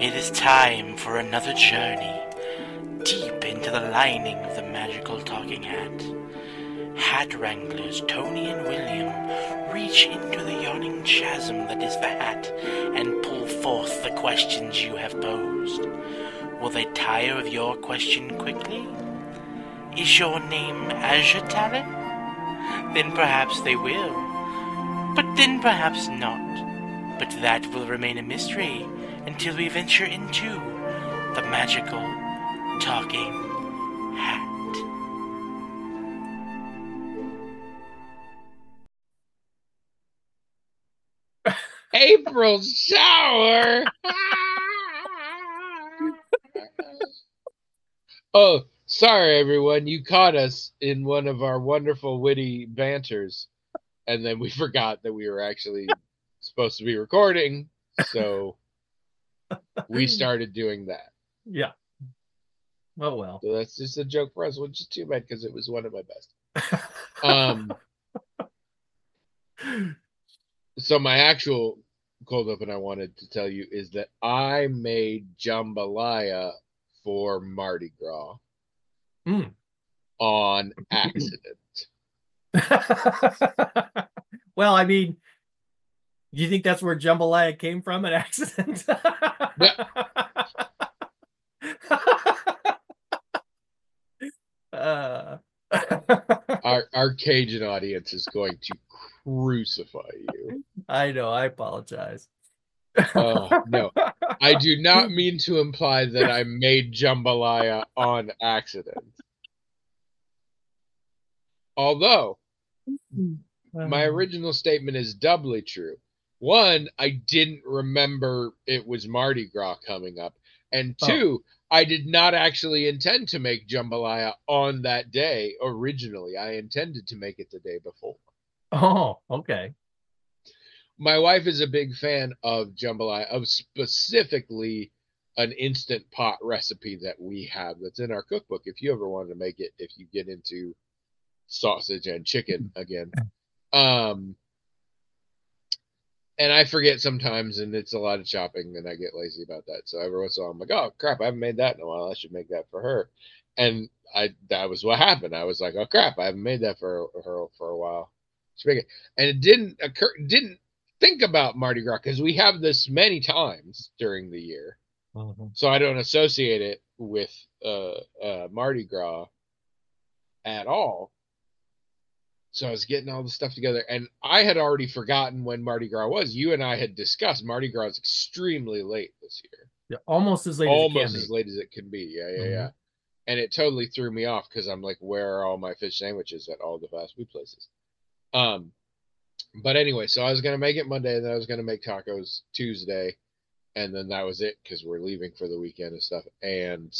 It is time for another journey deep into the lining of the magical talking hat. Hat wranglers Tony and William reach into the yawning chasm that is the hat and pull forth the questions you have posed. Will they tire of your question quickly? Is your name Azure Talon? Then perhaps they will. But then perhaps not. But that will remain a mystery until we venture into the magical talking hat. April shower. Oh, sorry everyone. You caught us in one of our wonderful witty banters, and then we forgot that we were actually supposed to be recording, so we started doing that. Yeah. Oh well. So that's just a joke for us, which is too bad because it was one of my best. So my actual cold open I wanted to tell you is that I made jambalaya for Mardi Gras on accident. Well, I mean, do you think that's where jambalaya came from, an accident? Our Cajun audience is going to crucify you. I know. I apologize. No, I do not mean to imply that I made jambalaya on accident. Although, my original statement is doubly true. One, I didn't remember it was Mardi Gras coming up. And two, I did not actually intend to make jambalaya on that day originally. I intended to make it the day before. Oh, okay. My wife is a big fan of jambalaya, of specifically an Instant Pot recipe that we have that's in our cookbook. If you ever wanted to make it, if you get into sausage and chicken again. And I forget sometimes, and it's a lot of chopping, and I get lazy about that. So every once in a while, I'm like, oh crap, I haven't made that in a while. I should make that for her. And that was what happened. I was like, oh crap, I haven't made that for her for a while. And it didn't think about Mardi Gras because we have this many times during the year. So I don't associate it with Mardi Gras at all. So I was getting all the stuff together, and I had already forgotten when Mardi Gras was. You and I had discussed Mardi Gras is extremely late this year. Yeah, almost as late as it can be. Yeah. And it totally threw me off because I'm like, where are all my fish sandwiches at all the fast food places? But anyway, so I was gonna make it Monday, and then I was gonna make tacos Tuesday, and then that was it because we're leaving for the weekend and stuff. And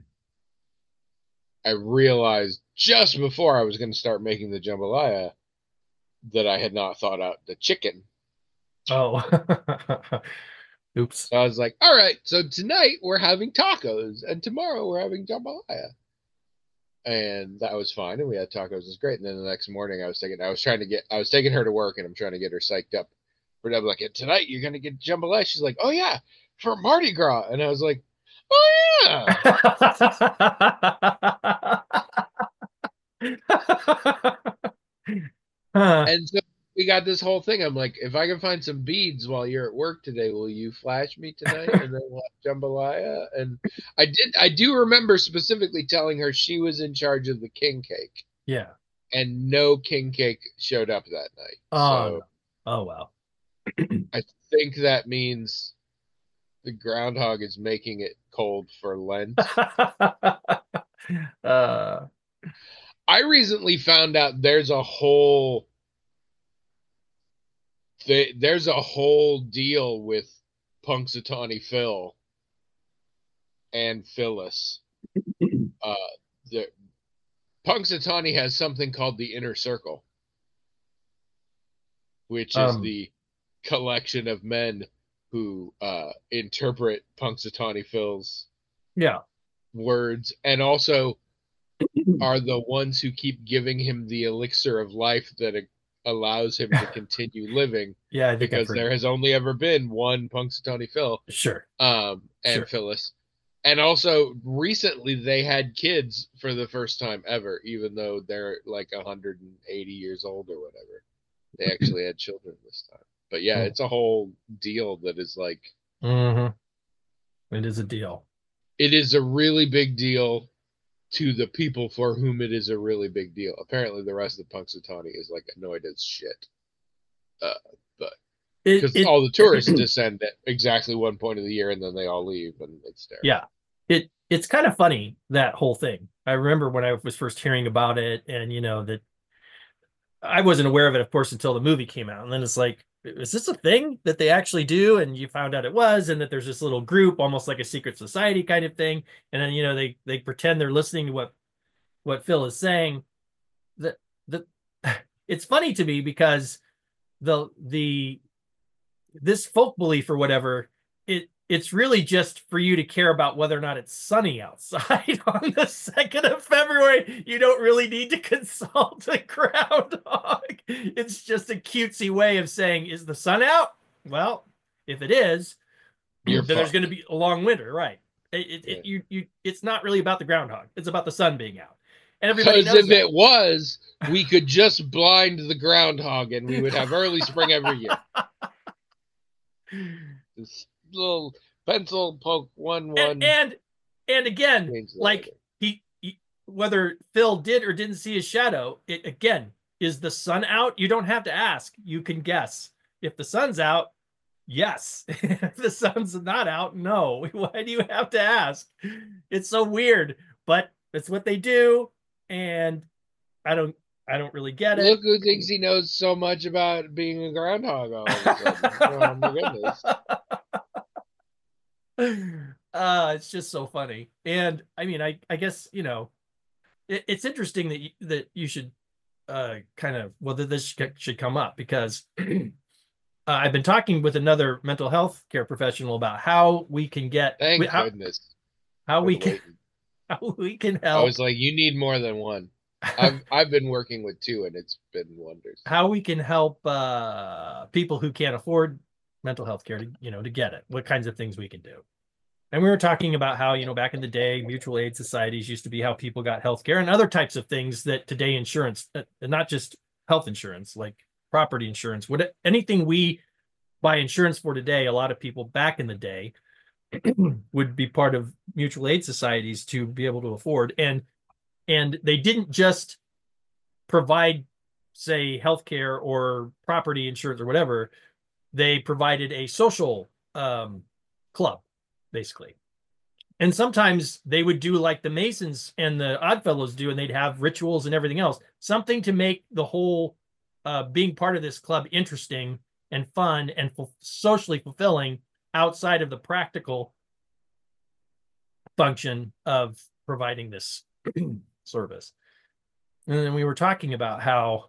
I realized just before I was going to start making the jambalaya that I had not thought out the chicken. Oh. Oops. So I was like, all right, so tonight we're having tacos, and tomorrow we're having jambalaya. And that was fine, and we had tacos. It was great. And then the next morning I was taking her to work, and I'm trying to get her psyched up. But I'm like, tonight you're going to get jambalaya. She's like, oh yeah, for Mardi Gras. And I was like, oh yeah. And so we got this whole thing. I'm like, if I can find some beads while you're at work today, will you flash me tonight? And then we'll have jambalaya. And I do remember specifically telling her she was in charge of the king cake. Yeah. And no king cake showed up that night. Oh wow. I think that means the groundhog is making it cold for Lent. I recently found out there's a whole deal with Punxsutawney Phil and Phyllis. Punxsutawney has something called the Inner Circle, which is the collection of men who interpret Punxsutawney Phil's words, and also are the ones who keep giving him the elixir of life that allows him to continue living Yeah, I think I've because heard. there has only ever been one Punxsutawney Phil Sure, and sure. Phyllis. And also recently they had kids for the first time ever, even though they're like 180 years old or whatever. They actually had children this time. But yeah, it's a whole deal that is like Mm-hmm. It is a deal. it is a really big deal to the people for whom it is a really big deal. Apparently, the rest of the Punxsutawney is like annoyed as shit. Uh, but It because it all the tourists descend at exactly one point of the year and then they all leave, and it's terrible. yeah. It's kind of funny, that whole thing. I remember when I was first hearing about it, and that I wasn't aware of it, of course, until the movie came out. And then it's like, is this a thing that they actually do? And you found out it was, and that there's this little group, almost like a secret society kind of thing. And then they pretend they're listening to what Phil is saying. That the It's funny to me because the this folk belief or whatever, it's really just for you to care about whether or not it's sunny outside on the 2nd of February. You don't really need to consult a groundhog. It's just a cutesy way of saying, is the sun out? Well, if it is, You're then there's fucked. going to be a long winter, right? It's not really about the groundhog. It's about the sun being out. And everybody Because knows if that. it was, we could just blind the groundhog and we would have early spring every year. This little pencil poke and 1-1. and again, Change that like later. he whether Phil did or didn't see his shadow, it again, is the sun out? You don't have to ask. You can guess. If the sun's out, yes. If the sun's not out, no. Why do you have to ask? It's so weird, but it's what they do, and I don't really get it. Look who thinks he knows so much about being a groundhog all of a sudden. Oh my goodness. It's just so funny. And I mean, I guess, it's interesting that you should kind of, well, that this should come up, because I've been talking with another mental health care professional about how we can get Thank how goodness. how we Been can waiting. how we can I was help like, you need more than one. I've been working with two and it's been wonders. how we can help people who can't afford mental health care to to get it. What kinds of things we can do. And we were talking about how, back in the day, mutual aid societies used to be how people got health care, and other types of things that today insurance, not just health insurance, like property insurance, anything we buy insurance for today, a lot of people back in the day would be part of mutual aid societies to be able to afford. And they didn't just provide, say, healthcare or property insurance or whatever. They provided a social club, basically. And sometimes they would do like the Masons and the Oddfellows do, and they'd have rituals and everything else, something to make the whole being part of this club interesting and fun and socially fulfilling outside of the practical function of providing this service. And then we were talking about how,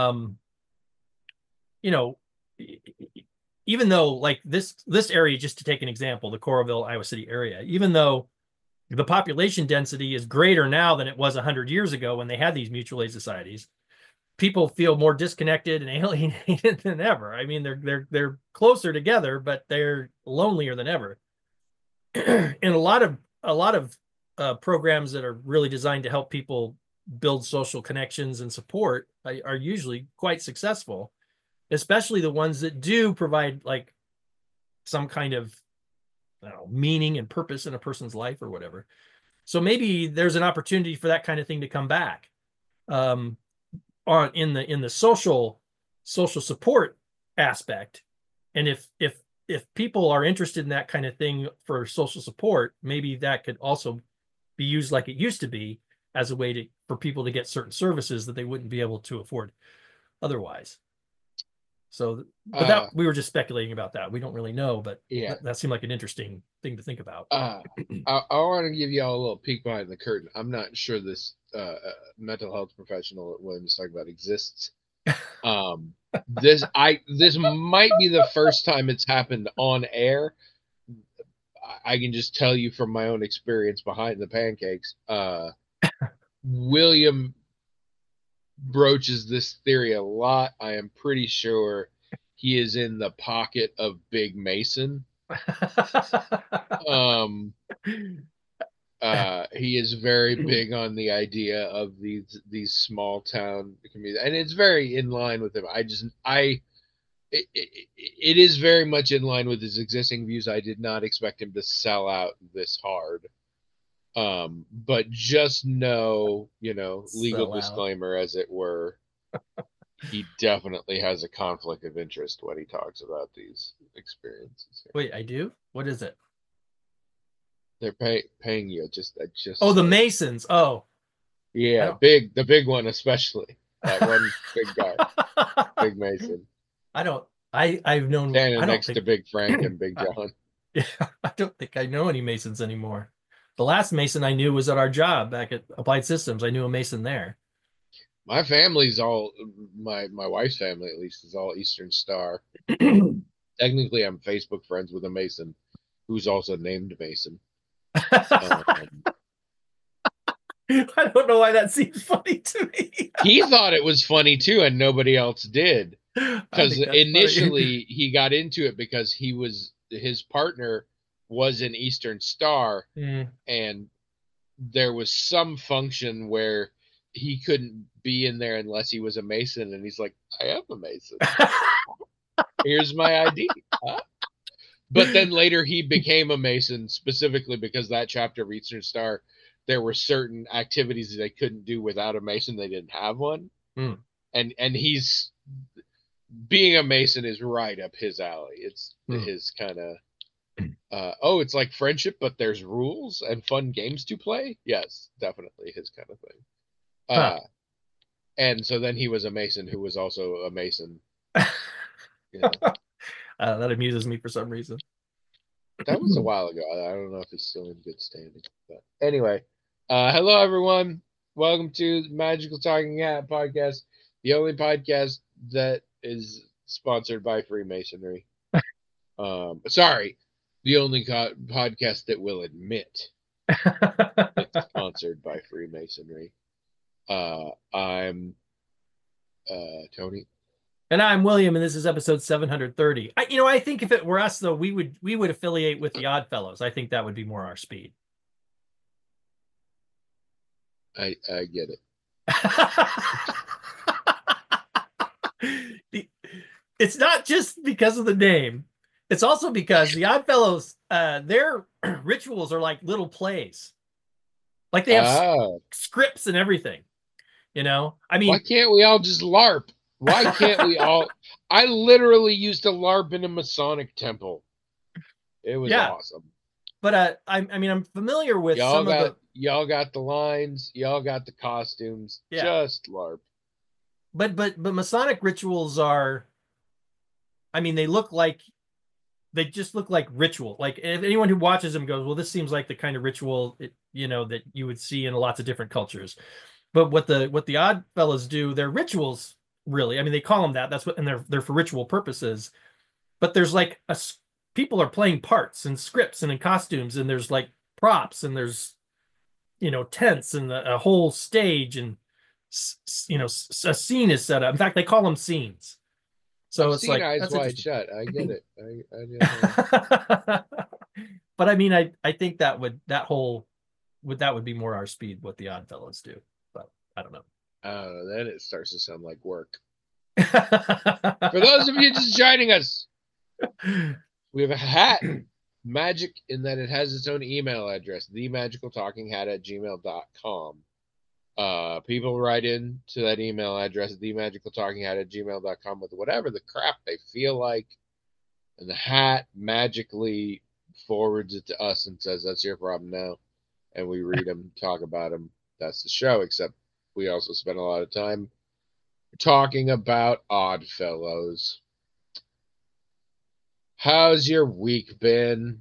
you know, even though like this area, just to take an example, the Coralville, Iowa City area, even though the population density is greater now than it was 100 years ago when they had these mutual aid societies, people feel more disconnected and alienated than ever. I mean, they're closer together, but they're lonelier than ever. And a lot of programs that are really designed to help people build social connections and support are usually quite successful, especially the ones that do provide like some kind of, I don't know, meaning and purpose in a person's life or whatever. So maybe there's an opportunity for that kind of thing to come back, on in the social support aspect. And if people are interested in that kind of thing for social support, maybe that could also be used like it used to be, as a way for people to get certain services that they wouldn't be able to afford otherwise. So, but that we were just speculating about that. We don't really know, but yeah, that seemed like an interesting thing to think about. I want to give y'all a little peek behind the curtain. I'm not sure this mental health professional that William is talking about exists. This might be the first time it's happened on air. I can just tell you from my own experience behind the pancakes. William broaches this theory a lot. I am pretty sure he is in the pocket of Big Mason. Um, he is very big on the idea of these small town communities, and it's very in line with him. It is very much in line with his existing views. I did not expect him to sell out this hard. But just know, legal disclaimer, as it were, he definitely has a conflict of interest when he talks about these experiences. Wait, I do? What is it? They're paying you. Just Oh, the Masons. Oh, yeah, the big one especially. That one big guy, Big Mason. I've known standing next to Big Frank and Big John. I don't think I know any Masons anymore. The last Mason I knew was at our job back at Applied Systems. I knew a Mason there. My family's all my wife's family, at least, is all Eastern Star. Technically, I'm Facebook friends with a Mason who's also named Mason. I don't know why that seems funny to me. He thought it was funny too, and nobody else did. Because initially he got into it because his partner was an Eastern Star, and there was some function where he couldn't be in there unless he was a Mason, and he's like, I am a Mason. Here's my ID. Huh? But then later he became a Mason specifically because that chapter of Eastern Star, there were certain activities that they couldn't do without a Mason. They didn't have one. And he's being a Mason is right up his alley. It's his kind of it's like friendship, but there's rules and fun games to play. Yes, definitely his kind of thing. And so then he was a Mason who was also a Mason. That amuses me for some reason. That was a while ago. I don't know if it's still in good standing. But anyway, hello everyone. Welcome to the Magical Talking Hat podcast, the only podcast that is sponsored by Freemasonry. Sorry, the only podcast that will admit it's sponsored by Freemasonry. I'm Tony. And I'm William, and this is episode 730. I think if it were us, though, we would affiliate with the Oddfellows. I think that would be more our speed. I get it. It's not just because of the name. It's also because the Oddfellows, their rituals are like little plays. Like they have scripts and everything. I mean, why can't we all just LARP? Why can't we all? I literally used to LARP in a Masonic temple. It was awesome. But I'm familiar with y'all got the lines, y'all got the costumes. Yeah. Just LARP. But Masonic rituals are, they just look like ritual. Like if anyone who watches them goes, well, this seems like the kind of ritual that you would see in lots of different cultures. But what the Oddfellows do, their rituals. Really, they call them that. That's what, and they're for ritual purposes. But there's like people are playing parts and scripts and in costumes, and there's like props and there's tents and a whole stage and a scene is set up. In fact, they call them scenes. So it's like eyes wide shut. I get it. But I think that would be more our speed what the Oddfellows do. But I don't know. Then it starts to sound like work. For those of you just joining us, we have a hat, magic, in that it has its own email address, themagicaltalkinghat@gmail.com. People write in to that email address, themagicaltalkinghat@gmail.com, with whatever the crap they feel like, and the hat magically forwards it to us and says, that's your problem now. And we read them, talk about them. That's the show, except we also spend a lot of time talking about Oddfellows. How's your week been?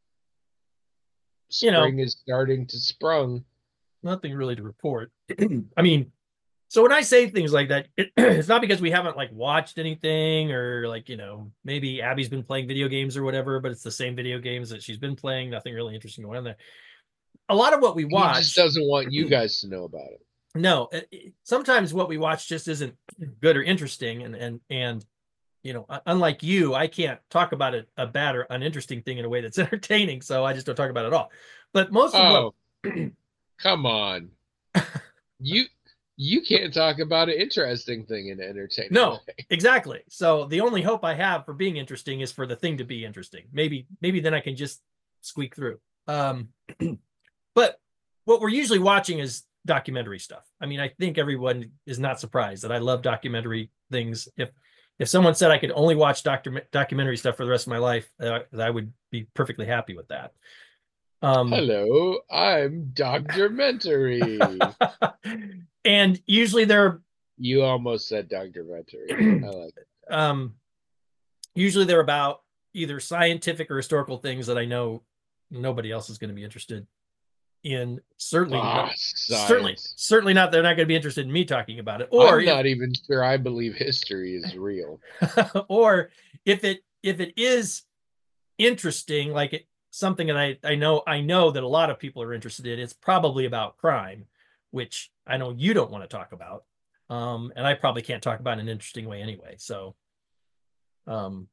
Spring is starting to sprung. Nothing really to report. So when I say things like that, it's not because we haven't watched anything or maybe Abby's been playing video games or whatever, but it's the same video games that she's been playing. Nothing really interesting going on there. A lot of what we watch just doesn't want you guys to know about it. no, sometimes what we watch just isn't good or interesting, and unlike you, I can't talk about a bad or uninteresting thing in a way that's entertaining, so I just don't talk about it at all. But most of what Oh, come on. You you can't talk about an interesting thing in an entertaining no, way. exactly. So the only hope I have for being interesting is for the thing to be interesting. Maybe then I can just squeak through. Um, but what we're usually watching is documentary stuff. I mean, I think everyone is not surprised that I love documentary things. If someone said I could only watch documentary stuff for the rest of my life, I would be perfectly happy with that. Hello, I'm Dr. Mentary. And usually they're You almost said Dr. Mentary. I like it. um, usually they're about either scientific or historical things that I know nobody else is going to be interested in. Ah, science. Certainly not. They're not going to be interested in me talking about it. I'm not even sure I believe history is real. Or if it is interesting, like something that I know that a lot of people are interested in, it's probably about crime, which I know you don't want to talk about. And I probably can't talk about in an interesting way anyway. So, um,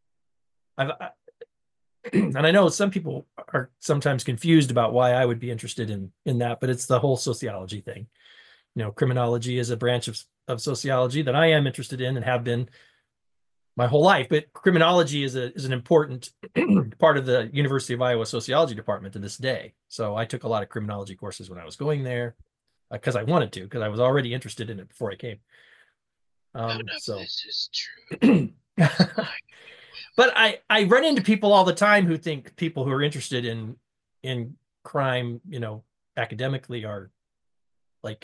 and I know some people are sometimes confused about why I would be interested in that, but it's the whole sociology thing. Criminology is a branch of sociology that I am interested in and have been my whole life. But criminology is an important part of the University of Iowa sociology department to this day. So I took a lot of criminology courses when I was going there because I wanted to, because I was already interested in it before I came. None of this is true. But I run into people all the time who think people who are interested in crime, academically are like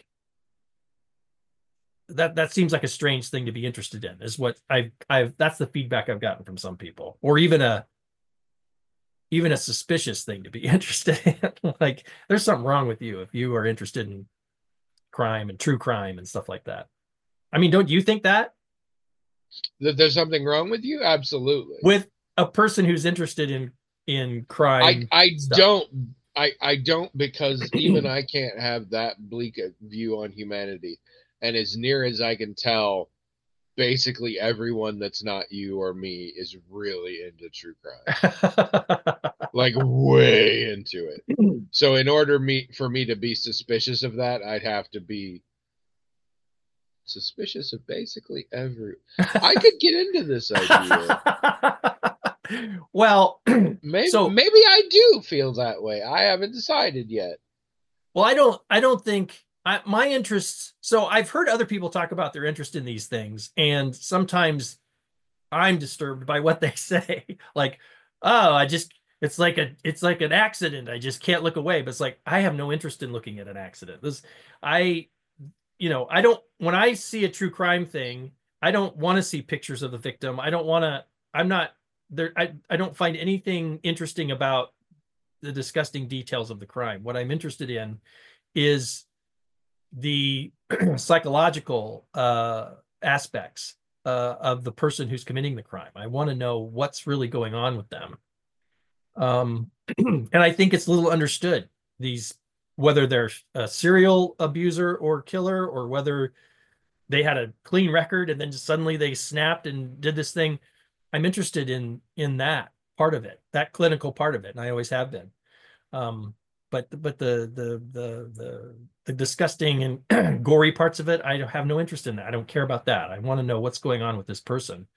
that seems like a strange thing to be interested in, is what I've that's the feedback I've gotten from some people, or even a suspicious thing to be interested in. Like there's something wrong with you if you are interested in crime and true crime and stuff like that. I mean, don't you think that? That there's something wrong with you? Absolutely. With a person who's interested in crime I stuff. don't I don't, because even I can't have that bleak a view on humanity. And as near as I can tell, basically everyone that's not you or me is really into true crime. Like way into it. So in order for me to be suspicious of that, I'd have to be suspicious of basically every. I could get into this idea. Well, maybe so maybe I do feel that way. I haven't decided yet. well, I don't think my interests. So I've heard other people talk about their interest in these things, and sometimes I'm disturbed by what they say. Like, oh, it's like an accident. I just can't look away. But it's like I have no interest in looking at an accident. I, I don't. When I see a true crime thing, I don't want to see pictures of the victim. I don't want to. I'm not there. I don't find anything interesting about the disgusting details of the crime. What I'm interested in is the psychological aspects of the person who's committing the crime. I want to know what's really going on with them. And I think it's little understood, whether they're a serial abuser or killer, or whether they had a clean record and then just suddenly they snapped and did this thing. I'm interested in that part of it, that clinical part of it, and I always have been. But the disgusting and gory parts of it, I have no interest in that. I don't care about that. I want to know what's going on with this person.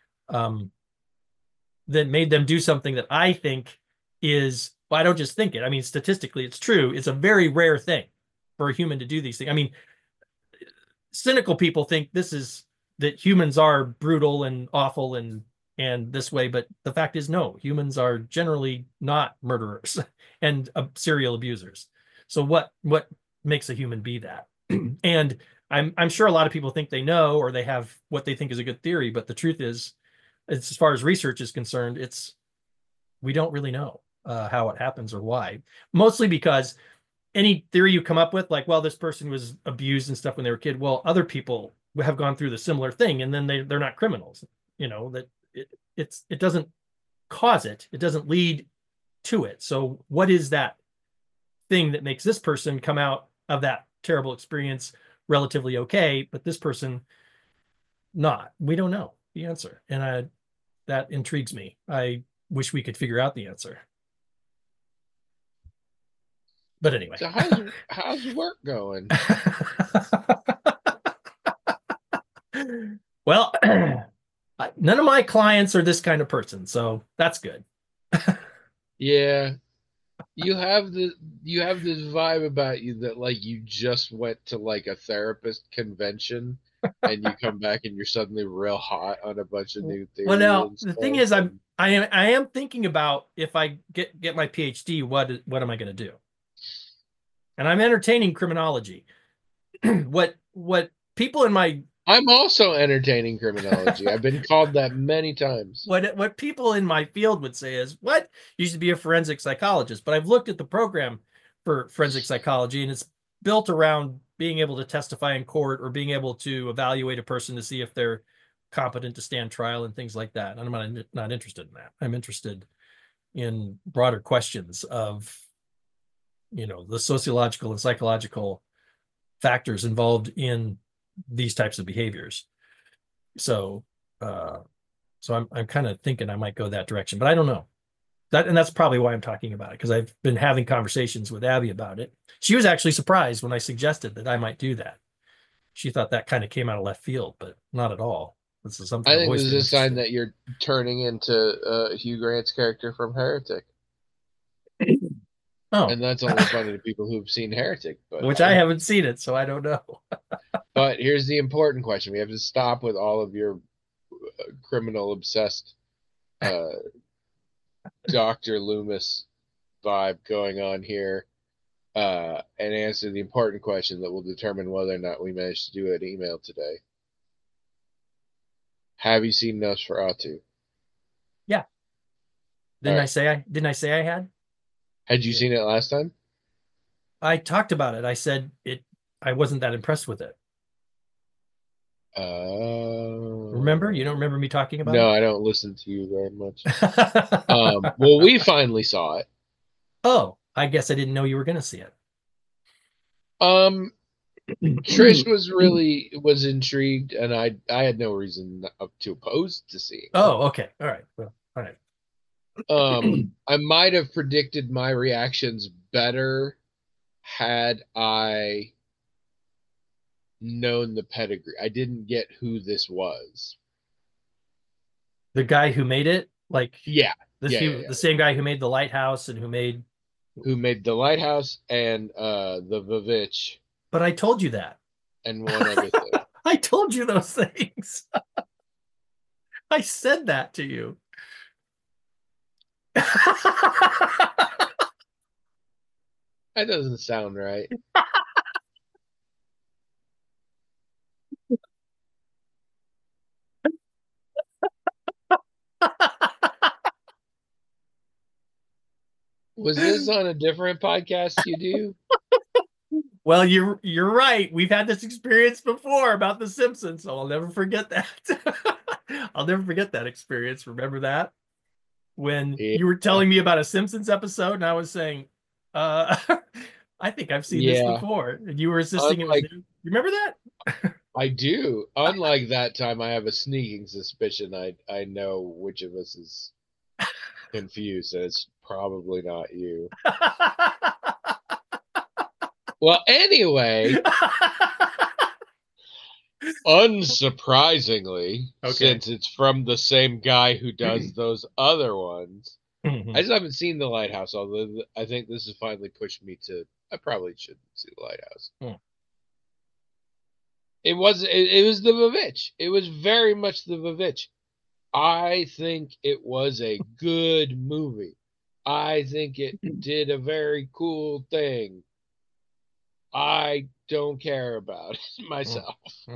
That made them do something that I think is, well, I don't just think it. I mean, statistically, it's true. It's a very rare thing for a human to do these things. I mean, cynical people think that humans are brutal and awful and this way, but the fact is, no, humans are generally not murderers and serial abusers. So what makes a human be that? And I'm sure a lot of people think they know, or they have what they think is a good theory, but the truth is, it's, as far as research is concerned, we don't really know how it happens or why. Mostly because any theory you come up with, like, well, this person was abused and stuff when they were a kid, well, other people have gone through the similar thing, and then they're not criminals. That it doesn't cause it. It doesn't lead to it. So what is that thing that makes this person come out of that terrible experience, relatively okay, but this person not. We don't know the answer, and that intrigues me. I wish we could figure out the answer. But anyway. So how's work going? Well, none of my clients are this kind of person, so that's good. Yeah. You have this vibe about you that like you just went to like a therapist convention and you come back and you're suddenly real hot on a bunch of new theory Well, now and the thing stuff. is, I am thinking about if I get my PhD, what am I going to do? And I'm entertaining criminology. what people in my I'm also entertaining criminology. I've been called that many times. what people in my field would say is, what? You should be a forensic psychologist. But I've looked at the program for forensic psychology, and it's built around being able to testify in court or being able to evaluate a person to see if they're competent to stand trial and things like that. And I'm not interested in that. I'm interested in broader questions of, the sociological and psychological factors involved in these types of behaviors. So, I'm kind of thinking I might go that direction, but I don't know. That's probably why I'm talking about it, because I've been having conversations with Abby about it. She was actually surprised when I suggested that I might do that. She thought that kind of came out of left field, but not at all. This is something I I've think always this been is a sign interested that you're turning into Hugh Grant's character from Heretic. in. Oh, And that's only funny to people who've seen Heretic, but which I haven't seen it, so I don't know. But here's the important question: we have to stop with all of your criminal obsessed Dr. Loomis vibe going on here, and answer the important question that will determine whether or not we manage to do an email today. Have you seen Nosferatu? Yeah. Didn't right. I say I had? Had you seen it last time? I talked about it. I said I wasn't that impressed with it. Remember? You don't remember me talking about it? No, I don't listen to you very much. Well, we finally saw it. Oh, I guess I didn't know you were going to see it. Trish was intrigued, and I had no reason to oppose to seeing it. Oh, okay. All right. Well, all right. I might have predicted my reactions better had I known the pedigree. I didn't get who this was. The guy who made it, the same guy who made the lighthouse and who made the lighthouse and the Vivitch. But I told you that. And one other thing. I told you those things. I said that to you. That doesn't sound right. Was this on a different podcast you do? Well, you're right. We've had this experience before about The Simpsons, so I'll never forget that. I'll never forget that experience. Remember that? When you were telling me about a Simpsons episode, and I was saying, I think I've seen this before, and you were insisting it was new. You remember that? I do. Unlike that time, I have a sneaking suspicion I know which of us is confused, and it's probably not you. Well, anyway, unsurprisingly, since it's from the same guy who does those other ones, I just haven't seen The Lighthouse, although I think this has finally pushed me to, I probably should see The Lighthouse. It was the Vivitch. It was very much the Vivitch. I think it was a good movie. I think it did a very cool thing. I don't care about it myself.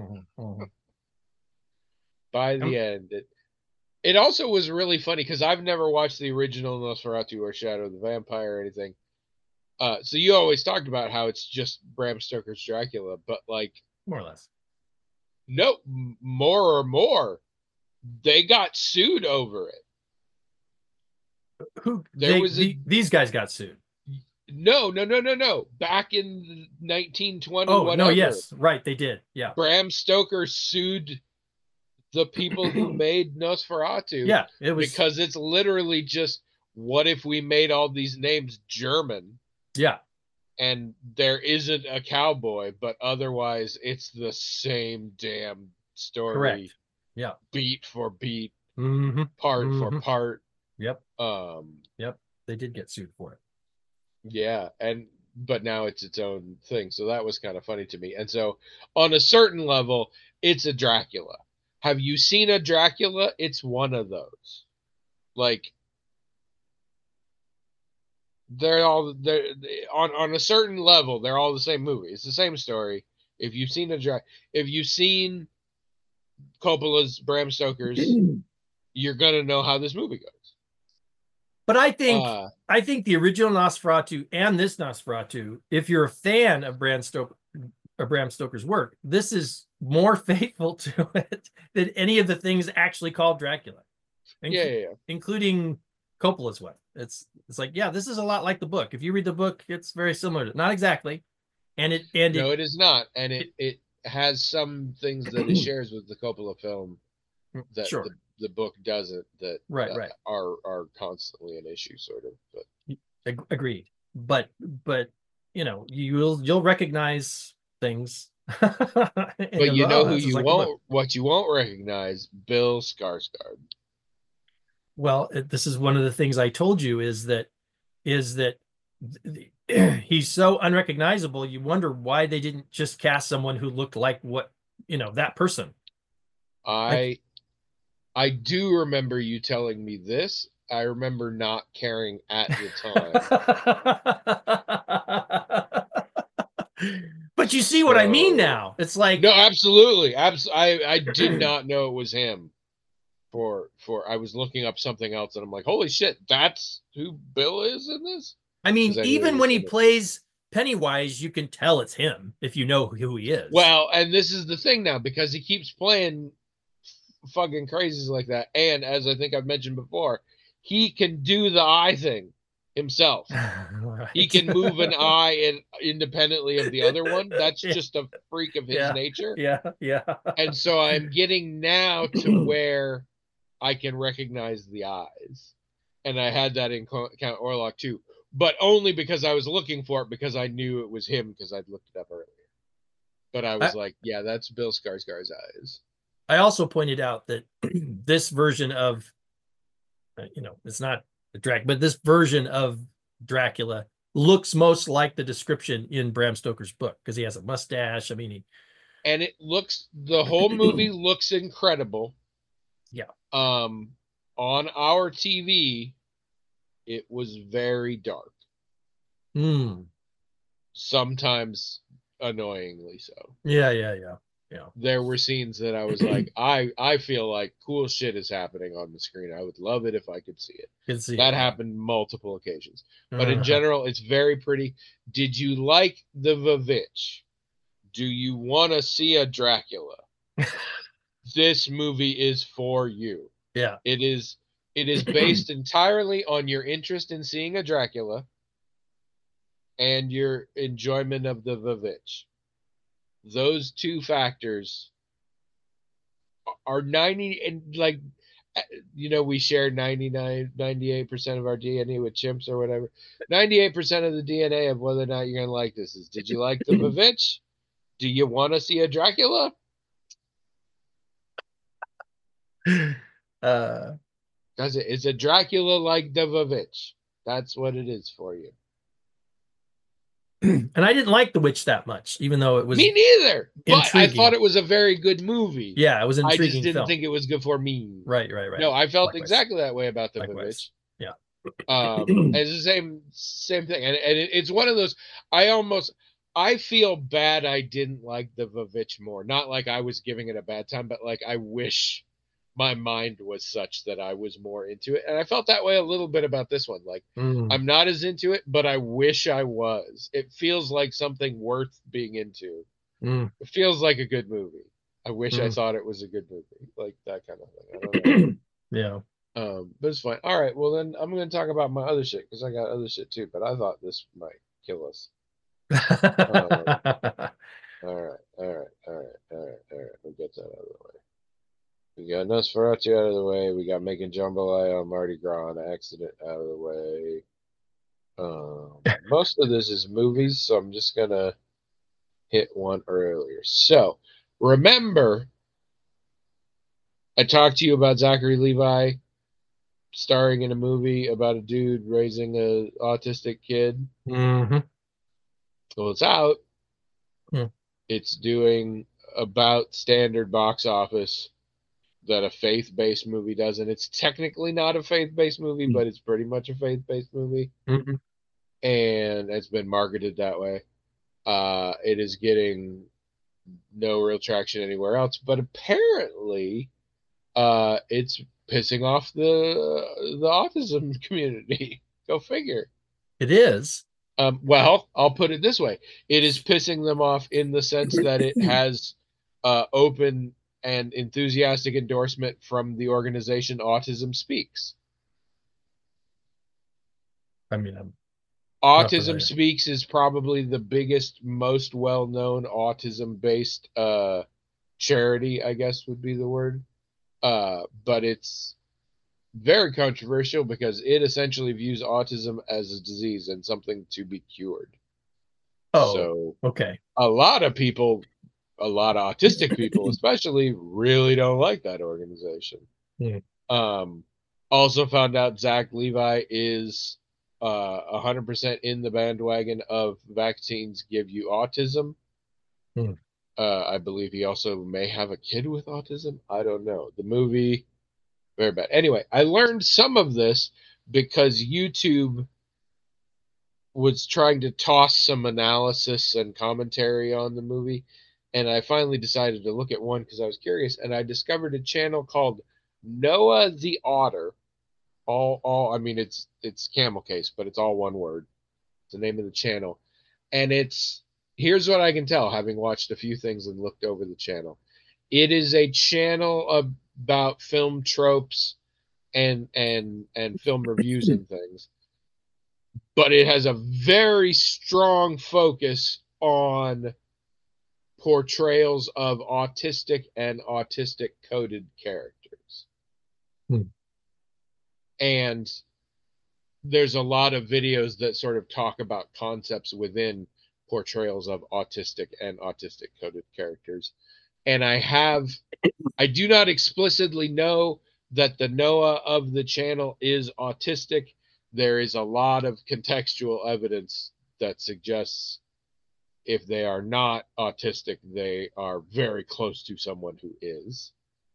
By the end, it also was really funny because I've never watched the original Nosferatu or Shadow of the Vampire or anything. So you always talked about how it's just Bram Stoker's Dracula, but like more or less. No, more. They got sued over it. These guys got sued. No. Back in 1920, Oh no, whatever, yes, right, they did. Yeah, Bram Stoker sued the people who made Nosferatu yeah, it was. because it's literally just, what if we made all these names German Yeah, and there isn't a cowboy, but otherwise it's the same damn story, correct. Yeah. beat for beat, Mm-hmm. part for Mm-hmm. part. Yep. Um, Yep. They did get sued for it. yeah, but now it's its own thing. So that was kind of funny to me. And so on a certain level, it's a Dracula. Have you seen a Dracula? It's one of those. Like, they're on a certain level, they're all the same movie. It's the same story. If you've seen Coppola's Bram Stoker's, you're gonna know how this movie goes. But Uh I think the original Nosferatu and this Nosferatu, if you're a fan of Bram Stoker's work, this is more faithful to it than any of the things actually called Dracula, yeah. including Coppola's one. It's like, yeah, this is a lot like the book. If you read the book, it's very similar to, not exactly, No, it is not, and it it has some things that it shares with the Coppola film that sure, the book doesn't, that right, are constantly an issue, sort of. But agreed. But you'll recognize things, and but you'll you go, know oh, who this is you like the book. won't what you won't recognize? Bill Skarsgård. Well, this is one of the things I told you is that he's so unrecognizable. You wonder why they didn't just cast someone who looked like that person. Like, I do remember you telling me this. I remember not caring at the time. but you see what I mean So now. It's like, no, absolutely. I did not know it was him. For I was looking up something else and I'm like, holy shit, that's who Bill is in this? I mean, Because I knew he even was when he in it. plays Pennywise, you can tell it's him if you know who he is. Well, and this is the thing now, because he keeps playing fucking crazies like that. And as I think I've mentioned before, he can do the eye thing himself. Right. He can move an eye independently of the other one. That's Yeah, just a freak of his yeah, nature. yeah. And so I'm getting now to where I can recognize the eyes. And I had that in Count Orlok too, but only because I was looking for it, because I knew it was him, because I'd looked it up earlier. But I was like, yeah, that's Bill Skarsgård's eyes. I also pointed out that this version of, it's not Dracula, but this version of Dracula looks most like the description in Bram Stoker's book because he has a mustache. I mean, And the whole movie looks incredible. Yeah. On our TV, it was very dark. Sometimes annoyingly so. Yeah. There were scenes that I was like, I feel like cool shit is happening on the screen. I would love it if I could see it. That happened multiple occasions. But in general, it's very pretty. Did you like the Vavitch? Do you want to see a Dracula? This movie is for you. Yeah. It is based entirely on your interest in seeing a Dracula and your enjoyment of the Vavitch. Those two factors are 90, and like, we share 98% of our DNA with chimps or whatever. 98% of the DNA of whether or not you're going to like this is, did you like the Vavitch? Do you want to see a Dracula? Does it? Is a Dracula like the Vavitch? That's what it is for you. And I didn't like The Witch that much, even though it was me neither. But intriguing. I thought it was a very good movie. Yeah, it was an intriguing. I just didn't think it was good for me. Right. No, I felt exactly that way about the Vavitch. Yeah. It's the same thing, and it's one of those. I feel bad I didn't like the Vavitch more. Not like I was giving it a bad time, but like I wish my mind was such that I was more into it. And I felt that way a little bit about this one. Like, I'm not as into it, but I wish I was. It feels like something worth being into. It feels like a good movie. I wish I thought it was a good movie. Like that kind of thing. I don't know. Yeah. But it's fine. All right, well then I'm gonna talk about my other shit because I got other shit too. But I thought this might kill us. Um, all right, all right, all right, all right, all right. We'll get that out of the way. We got Nosferatu out of the way. We got making jambalaya on Mardi Gras on accident out of the way. Most of this is movies, so I'm just gonna hit one earlier. So remember, I talked to you about Zachary Levi starring in a movie about a dude raising a autistic kid. Hmm. Well, it's out. Hmm. It's doing about standard box office that a faith-based movie does, and it's technically not a faith-based movie, but it's pretty much a faith-based movie, Hmm. and it's been marketed that way. It is getting no real traction anywhere else, but apparently, it's pissing off the autism community. Go figure. It is. Well, I'll put it this way: it is pissing them off in the sense that it has open and enthusiastic endorsement from the organization Autism Speaks. I mean, I'm not Autism familiar. Speaks is probably the biggest, most well-known autism-based charity, I guess would be the word. But it's very controversial because it essentially views autism as a disease and something to be cured. Oh, So okay. a lot of people, a lot of autistic people especially, really don't like that organization. Hmm. Um, Also found out Zach Levi is 100% in the bandwagon of vaccines give you autism. Hmm. I believe he also may have a kid with autism. I don't know. The movie, very bad. Anyway, I learned some of this because YouTube was trying to toss some analysis and commentary on the movie, and I finally decided to look at one because I was curious, and I discovered a channel called Noah the Otter. All I mean it's camel case, but it's all one word. It's the name of the channel, and it's here's what I can tell having watched a few things and looked over the channel. It is a channel about film tropes and film reviews and things, but it has a very strong focus on portrayals of autistic and autistic coded characters. Hmm. And there's a lot of videos that sort of talk about concepts within portrayals of autistic and autistic coded characters. And I do not explicitly know that the Noah of the channel is autistic. There is a lot of contextual evidence that suggests if they are not autistic, they are very close to someone who is.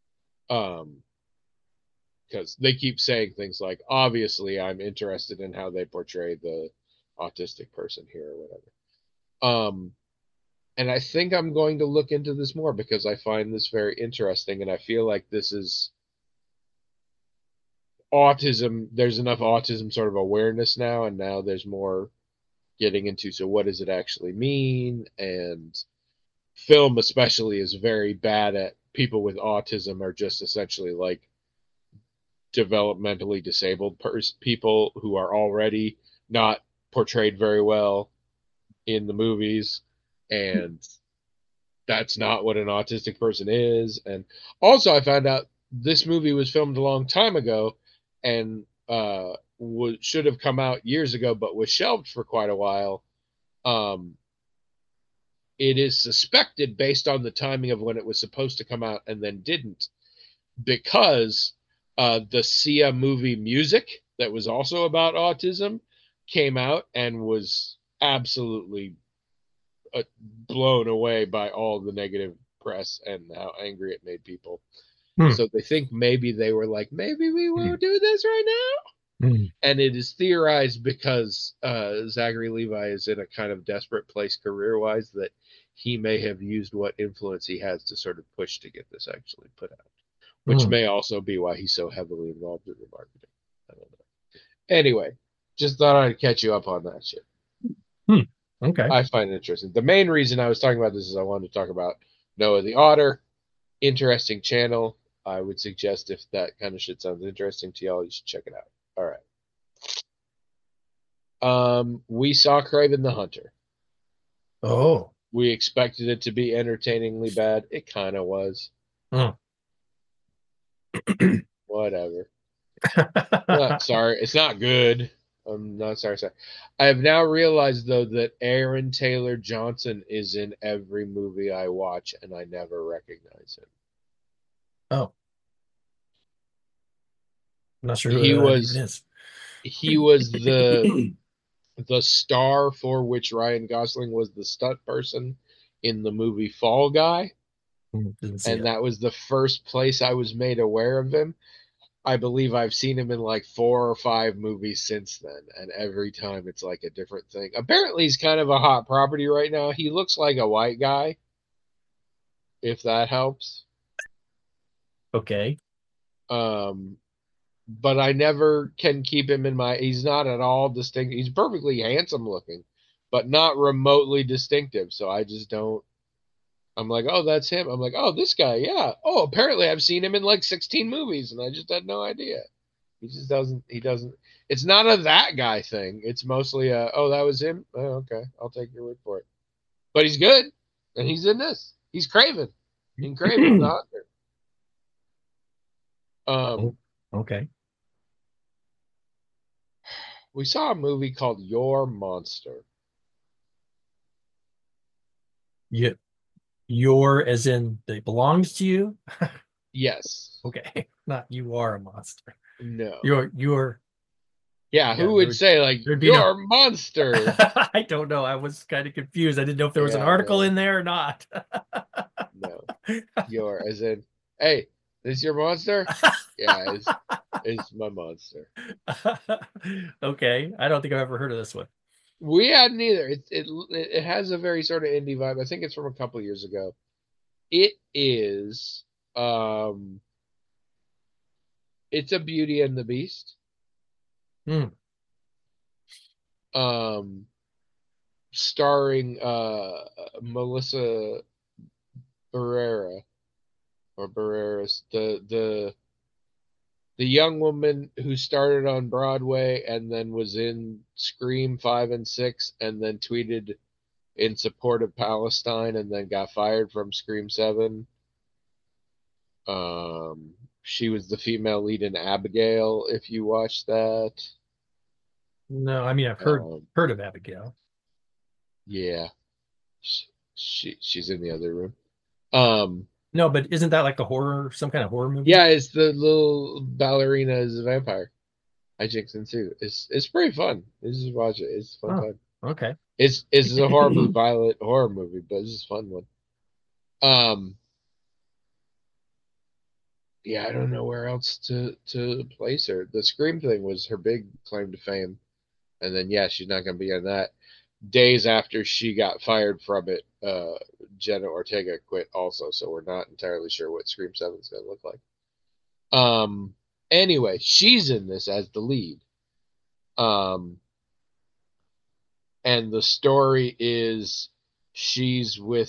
Because they keep saying things like, obviously, I'm interested in how they portray the autistic person here or whatever. And I think I'm going to look into this more because I find this very interesting, and I feel like this is autism. There's enough autism sort of awareness now, and now there's more getting into, so what does it actually mean? And film especially is very bad at people with autism are just essentially like developmentally disabled people who are already not portrayed very well in the movies, and that's not what an autistic person is. And also I found out this movie was filmed a long time ago and should have come out years ago but was shelved for quite a while. um it is suspected based on the timing of when it was supposed to come out and then didn't, because the Sia movie Music, that was also about autism, came out and was absolutely blown away by all the negative press and how angry it made people. Hmm. So they think maybe they were like, maybe we will do this right now. Hmm. And it is theorized because Zachary Levi is in a kind of desperate place career wise that he may have used what influence he has to sort of push to get this actually put out, which Hmm. may also be why he's so heavily involved in the marketing. I don't know. Anyway, just thought I'd catch you up on that shit. Hmm. Okay. I find it interesting. The main reason I was talking about this is I wanted to talk about Noah the Otter. Interesting channel. I would suggest if that kind of shit sounds interesting to y'all, you should check it out. All right. We saw Kraven the Hunter. Oh. We expected it to be entertainingly bad. It kind of was. Hmm. Whatever. Sorry, it's not good. I'm not sorry. I have now realized though that Aaron Taylor Johnson is in every movie I watch, and I never recognize him. Oh. I'm not sure who He that even was is. he was the star for which Ryan Gosling was the stunt person in the movie Fall Guy, Didn't see and it. that was the first place I was made aware of him. I believe I've seen him in like 4 or 5 movies since then, and every time it's like a different thing. Apparently, he's kind of a hot property right now. He looks like a white guy, if that helps. Okay. But I never can keep him in my. He's not at all distinct. He's perfectly handsome looking, but not remotely distinctive. So I just don't. I'm like, oh, that's him. I'm like, oh, this guy, yeah. Oh, apparently I've seen him in like 16 movies, and I just had no idea. He just doesn't. He doesn't. It's not a that guy thing. It's mostly a. Oh, that was him. Oh, okay, I'll take your word for it. But he's good, and he's in this. He's Kraven. In Kraven the Hunter. Oh, okay. We saw a movie called Your Monster. Your as in it belongs to you? Yes. Okay. Not you are a monster. No. You're Yeah, who would say like there'd be your monster? I don't know. I was kind of confused. I didn't know if there was an Yeah, article no. in there or not. No. Your as in, hey, this your monster? Yeah, it's my monster. Okay. I don't think I've ever heard of this one. We hadn't either. It has a very sort of indie vibe. I think it's from a couple years ago. It is it's a Beauty and the Beast. Hmm. Starring Melissa Barrera or Barreras, the young woman who started on Broadway and then was in Scream 5 and 6 and then tweeted in support of Palestine and then got fired from Scream 7. She was the female lead in Abigail, if you watched that. No, I mean I've heard of Abigail. Yeah. She's in the other room. No, but isn't that like a horror, some kind of horror movie? Yeah, it's the little ballerina is a vampire. Hijinks ensue. It's pretty fun. You just watch it. It's a fun time. Okay. It's a horribly violent horror movie, but it's just a fun one. Yeah, I don't know where else to place her. The Scream thing was her big claim to fame, and then yeah, she's not going to be on that. Days after she got fired from it, Jenna Ortega quit also, so we're not entirely sure what Scream 7 is going to look like. Anyway, she's in this as the lead. And the story is she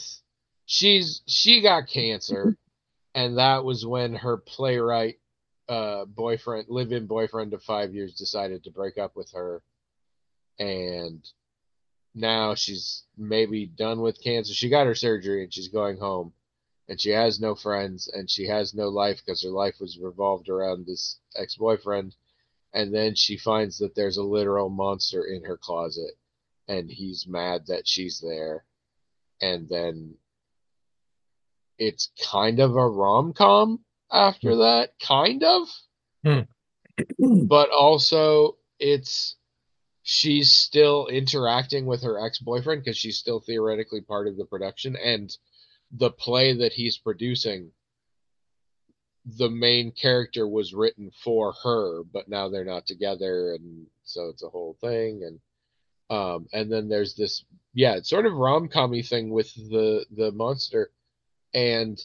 got cancer, and that was when her playwright boyfriend, live-in boyfriend of 5 years, decided to break up with her, and now she's maybe done with cancer. She got her surgery and she's going home, and she has no friends and she has no life because her life was revolved around this ex-boyfriend. And then she finds that there's a literal monster in her closet, and he's mad that she's there. And then it's kind of a rom-com after that, kind of. But also she's still interacting with her ex-boyfriend because she's still theoretically part of the production, and the play that he's producing, the main character was written for her, but now they're not together, and so it's a whole thing. And then there's this, yeah, it's sort of rom-com-y thing with the monster, and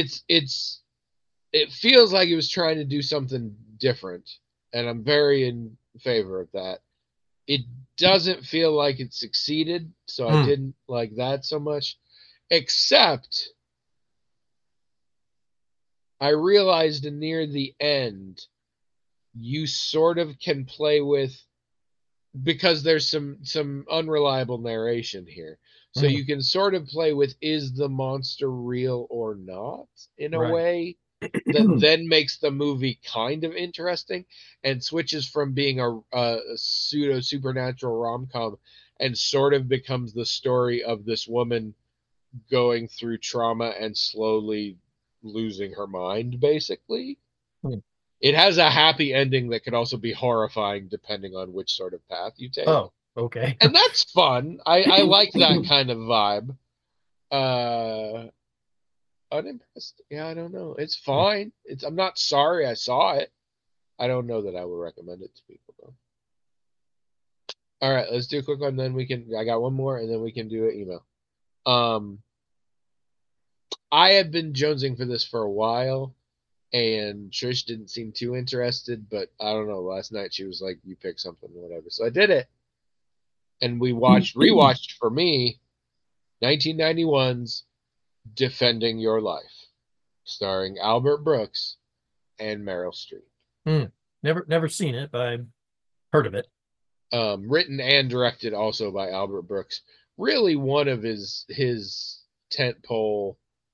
it feels like it was trying to do something different, and I'm very in favor of that. It doesn't feel like it succeeded, so I didn't like that so much, except I realized near the end, you sort of can play with, because there's some unreliable narration here. So Mm, you can sort of play with, is the monster real or not, in a right. way that then makes the movie kind of interesting and switches from being a pseudo supernatural rom-com and sort of becomes the story of this woman going through trauma and slowly losing her mind, basically. Mm. It has a happy ending that could also be horrifying depending on which sort of path you take. Oh, okay. And that's fun. I like that kind of vibe. Uh Unimpressed. Yeah, I don't know. It's fine. I'm not sorry I saw it. I don't know that I would recommend it to people though. All right, let's do a quick one. Then we can. I got one more, and then we can do an email. Um, I have been jonesing for this for a while, and Trish didn't seem too interested. But I don't know. Last night she was like, "You pick something, whatever." So I did it, and we rewatched for me, 1991's "Defending Your Life," starring Albert Brooks and Meryl Streep. Never seen it, but I've heard of it. Written and directed also by Albert Brooks. Really, one of his tentpole.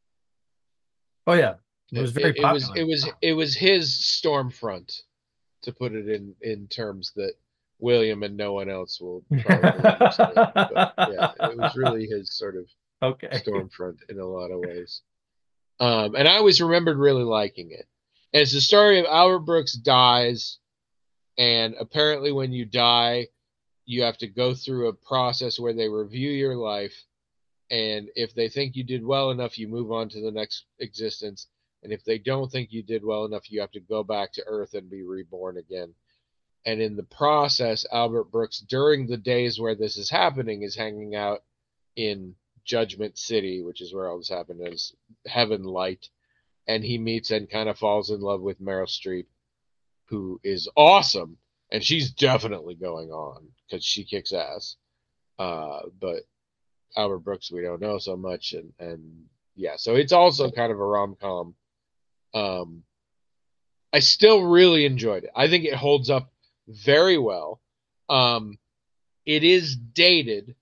Oh yeah, it was It, very it was popular. it was his Stormfront, to put it in terms that William and no one else will probably understand. But yeah, it was really his sort of Okay. Stormfront in a lot of ways. And I always remembered really liking it. And it's the story of Albert Brooks dies, and apparently when you die, you have to go through a process where they review your life, and if they think you did well enough, you move on to the next existence, and if they don't think you did well enough, you have to go back to Earth and be reborn again. And in the process, Albert Brooks, during the days where this is happening, is hanging out in Judgment City, which is where all this happened, as Heaven Light, and he meets and kind of falls in love with Meryl Streep, who is awesome, and she's definitely going on because she kicks ass. But Albert Brooks, we don't know so much, and yeah, so it's also kind of a rom com. Um, I still really enjoyed it. I think it holds up very well. Um, it is dated,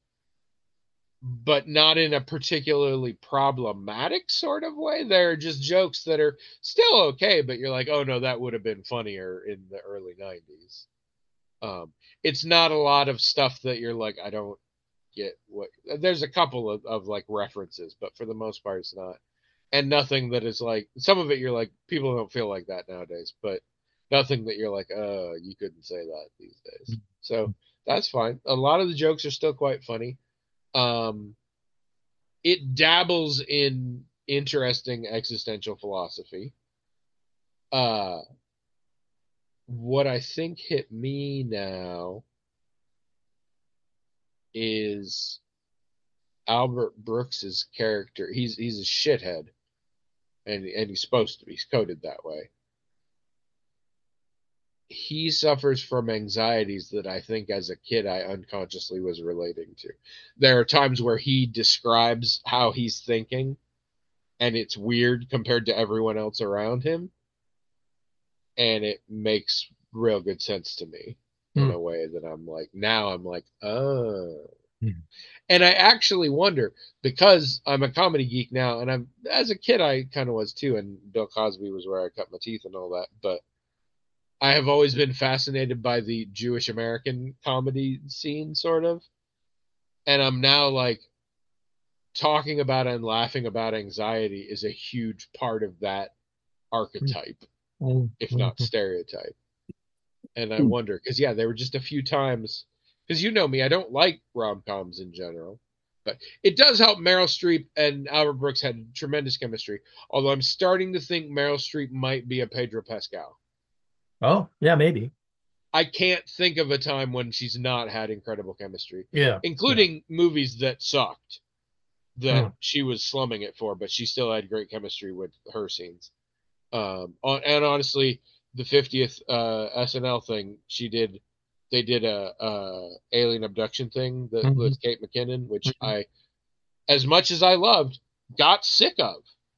but not in a particularly problematic sort of way. There are just jokes that are still okay, but you're like, oh no, that would have been funnier in the early 90s. It's not a lot of stuff that you're like, I don't get what. There's a couple of like references, but for the most part, it's not. And nothing that is like, some of it you're like, people don't feel like that nowadays, but nothing that you're like, you couldn't say that these days. So that's fine. A lot of the jokes are still quite funny. Um, it dabbles in interesting existential philosophy. Uh, what I think hit me now is Albert Brooks's character. He's a shithead, and he's supposed to be. He's coded that way. He suffers from anxieties that I think as a kid I unconsciously was relating to. There are times where he describes how he's thinking, and it's weird compared to everyone else around him, and it makes real good sense to me in Hmm. a way that I'm like, now I'm like, oh. Hmm. And I actually wonder, because I'm a comedy geek now, and I'm, as a kid I kind of was too, and Bill Cosby was where I cut my teeth and all that, but I have always been fascinated by the Jewish American comedy scene, sort of. And I'm now like, talking about and laughing about anxiety is a huge part of that archetype, if not stereotype. And I wonder, because yeah, there were just a few times, because you know me, I don't like rom-coms in general, but it does help. Meryl Streep and Albert Brooks had tremendous chemistry, although I'm starting to think Meryl Streep might be a Pedro Pascal. Oh, yeah, maybe. I can't think of a time when she's not had incredible chemistry, Yeah. including movies that sucked, that Hmm. she was slumming it for, but she still had great chemistry with her scenes. And honestly, the 50th SNL thing they did a alien abduction thing that Mhm. with Kate McKinnon, which Mhm. I, as much as I loved, got sick of.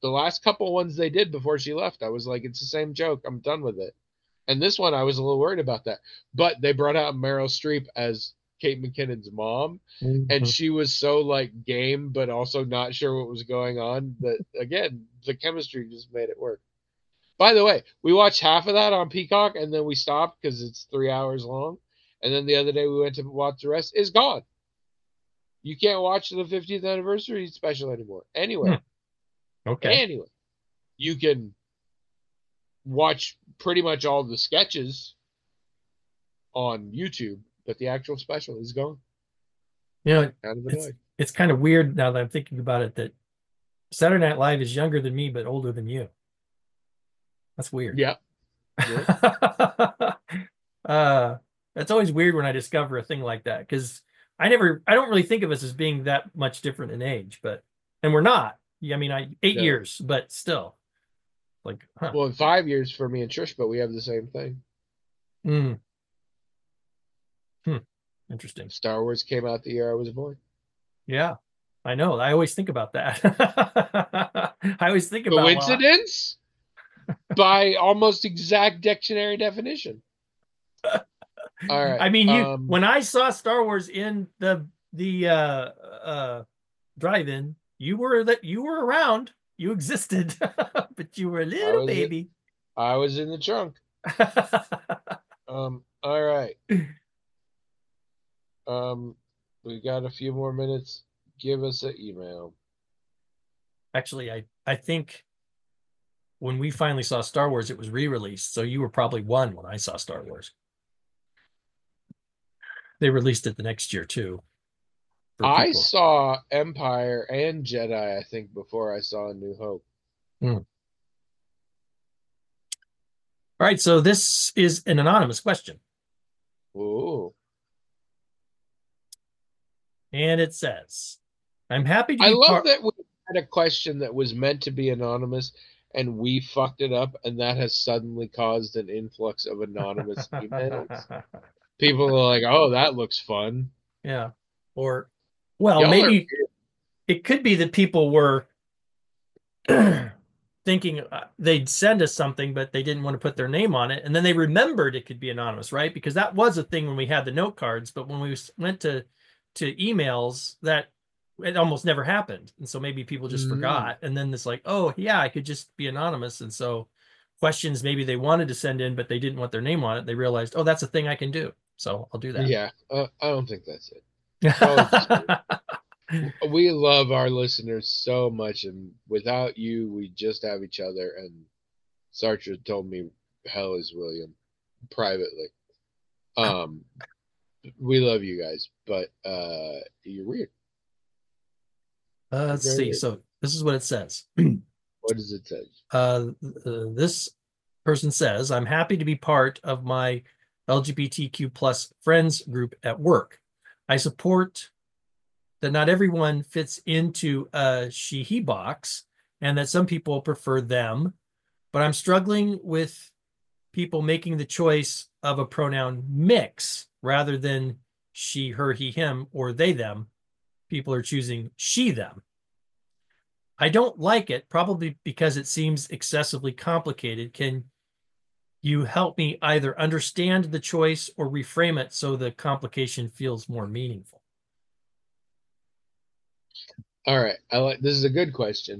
The last couple ones they did before she left, I was like, it's the same joke. I'm done with it. And this one, I was a little worried about that. But they brought out Meryl Streep as Kate McKinnon's mom, and Mhm. she was so like game, but also not sure what was going on. That again, the chemistry just made it work. By the way, we watched half of that on Peacock, and then we stopped because it's 3 hours long. And then the other day we went to watch the rest. It's gone. You can't watch the 50th anniversary special anymore. Anyway, Okay. you can watch pretty much all the sketches on YouTube, but the actual special is gone. You know, Kind of it's annoyed. it's kind of weird now that I'm thinking about it that Saturday Night Live is younger than me but older than you. That's weird. Yeah. Yeah. uh that's always weird when I discover a thing like that because I don't really think of us as being that much different in age, but and we're not. I mean, 8 years, but still, like, huh. Well, in 5 years for me and Trish, but we have the same thing. Mm. Interesting. Star Wars came out the year I was born. Yeah, I know. I always think about that. I always think about Coincidence? By almost exact dictionary definition. All right. I mean, when I saw Star Wars in the drive-in, you were around, you existed, but you were a little baby. I was in the trunk. All right. We got a few more minutes. Give us an email. Actually, I think when we finally saw Star Wars, it was re-released, so you were probably 1 when I saw Star Wars. They released it the next year too. I saw Empire and Jedi, I think, before I saw A New Hope. All right, so this is an anonymous question. Ooh. And it says, I'm happy to I be love that we had a question that was meant to be anonymous and we fucked it up, and that has suddenly caused an influx of anonymous emails. People are like, oh, that looks fun. Yeah. Or, well, maybe it could be that people were thinking they'd send us something, but they didn't want to put their name on it. And then they remembered it could be anonymous, right? Because that was a thing when we had the note cards. But when we went to emails, that it almost never happened. And so maybe people just forgot. And then it's like, oh, yeah, I could just be anonymous. And so questions maybe they wanted to send in, but they didn't want their name on it. They realized, oh, that's a thing I can do. So I'll do that. Yeah, I don't think that's it. We love our listeners so much, and without you, we just have each other. And Sartre told me hell is William privately. We love you guys, but you're weird. Let's see. Weird. So this is what it says. What does it say? This person says, I'm happy to be part of my LGBTQ plus friends group at work. I support that not everyone fits into a she/he box and that some people prefer them, but I'm struggling with people making the choice of a pronoun mix rather than she, her, he, him, or they, them. People are choosing she, them. I don't like it, probably because it seems excessively complicated. Can you help me either understand the choice or reframe it so the complication feels more meaningful? All right. This is a good question.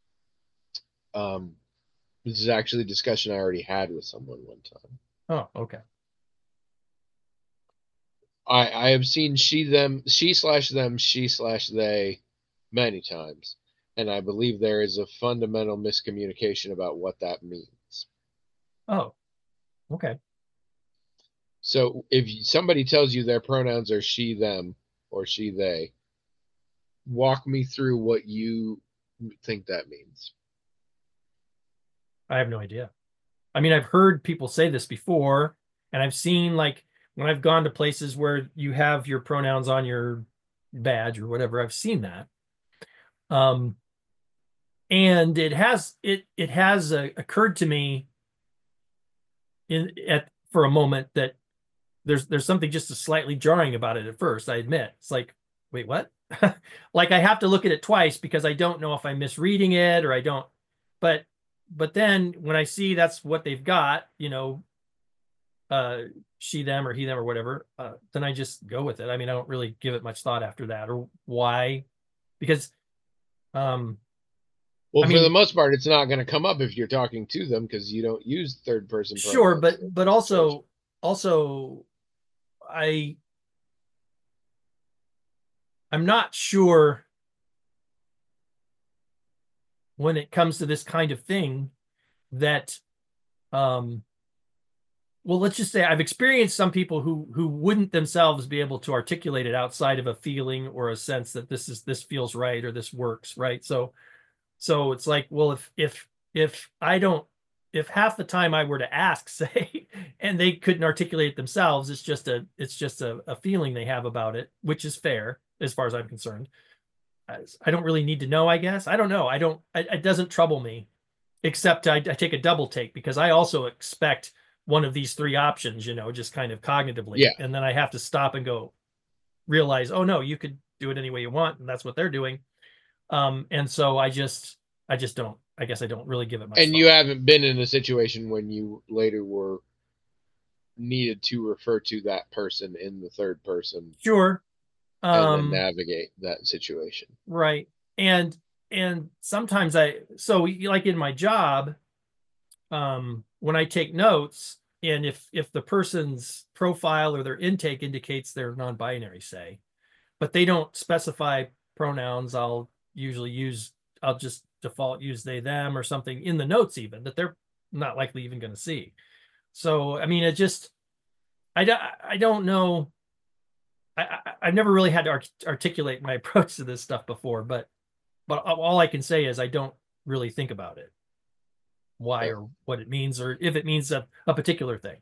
This is actually a discussion I already had with someone one time. Oh, okay. I have seen she/them, she/them, she/they many times, and I believe there is a fundamental miscommunication about what that means. Oh, okay. So if somebody tells you their pronouns are she/them or she/they, walk me through what you think that means. I have no idea. I mean, I've heard people say this before, and I've seen, like, when I've gone to places where you have your pronouns on your badge or whatever, I've seen that. And it has occurred to me for a moment that there's something just slightly jarring about it at first. I admit, it's like, wait, what? Like I have to look at it twice because I don't know if I'm misreading it or I don't. but then when I see that's what they've got, she, them, or he, them, or whatever, then I just go with it. I mean, I don't really give it much thought after that, or why, because, Well, I for the mean, most part, it's not going to come up if you're talking to them because you don't use third person sure, pronouns. but also, I I'm not sure when it comes to this kind of thing that, um, well, let's just say I've experienced some people who wouldn't themselves be able to articulate it outside of a feeling or a sense that this feels right or this works, right? So it's like, well, if I don't, if half the time I were to ask, say, and they couldn't articulate it themselves, it's just a feeling they have about it, which is fair as far as I'm concerned. I don't really need to know, I guess. I don't know. I don't. It doesn't trouble me, except I take a double take because I also expect one of these three options, just kind of Yeah. cognitively, and then I have to stop and go realize, oh no, you could do it any way you want, and that's what they're doing. And so I just don't. I guess I don't really give it much And you thought. haven't been in a situation when you later were needed to refer to that person in the third person Sure. and then Um, navigate that situation. right. And sometimes so like in my job, when I take notes, and if the person's profile or their intake indicates they're non-binary, say, but they don't specify pronouns, I'll just default use they them or something in the notes, even that they're not likely even going to see. So I mean, I don't know. I've never really had to articulate my approach to this stuff before, but all I can say is I don't really think about it, why Okay. or what it means, or if it means a particular thing.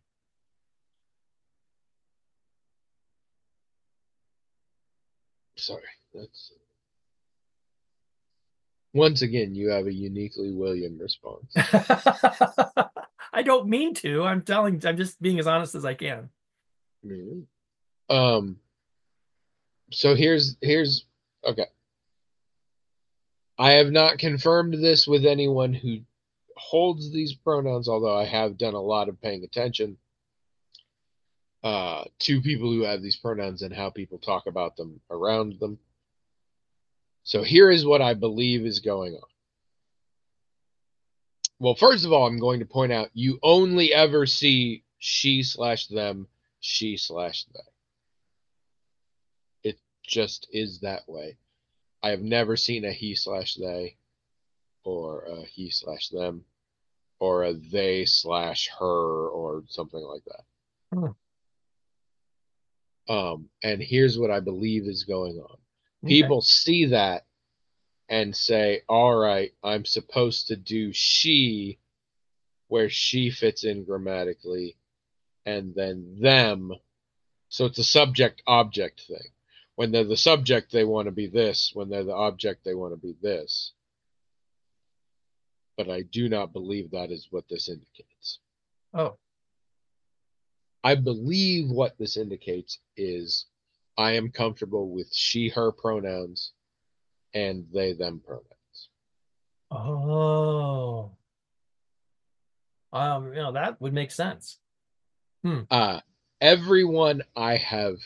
Sorry. That's once again you have a uniquely William response. I don't mean to. I'm just being as honest as I can. Mhm. Um so here's okay. I have not confirmed this with anyone who holds these pronouns, although I have done a lot of paying attention to people who have these pronouns and how people talk about them around them. So here is what I believe is going on. Well, first of all, I'm going to point out you only ever see she slash them, she slash they. It just is that way. I have never seen a he slash they or a he slash them or a they slash her or something like that. Hmm. And here's what I believe is going on. Okay. People see that and say, all right, I'm supposed to do she where she fits in grammatically, and then them. So it's a subject object thing. When they're the subject, they want to be this. When they're the object, they want to be this. But I do not believe that is what this indicates. Oh, I believe what this indicates is I am comfortable with she, her pronouns and they, them pronouns. oh, that would make sense. Hmm. Uh, Everyone I have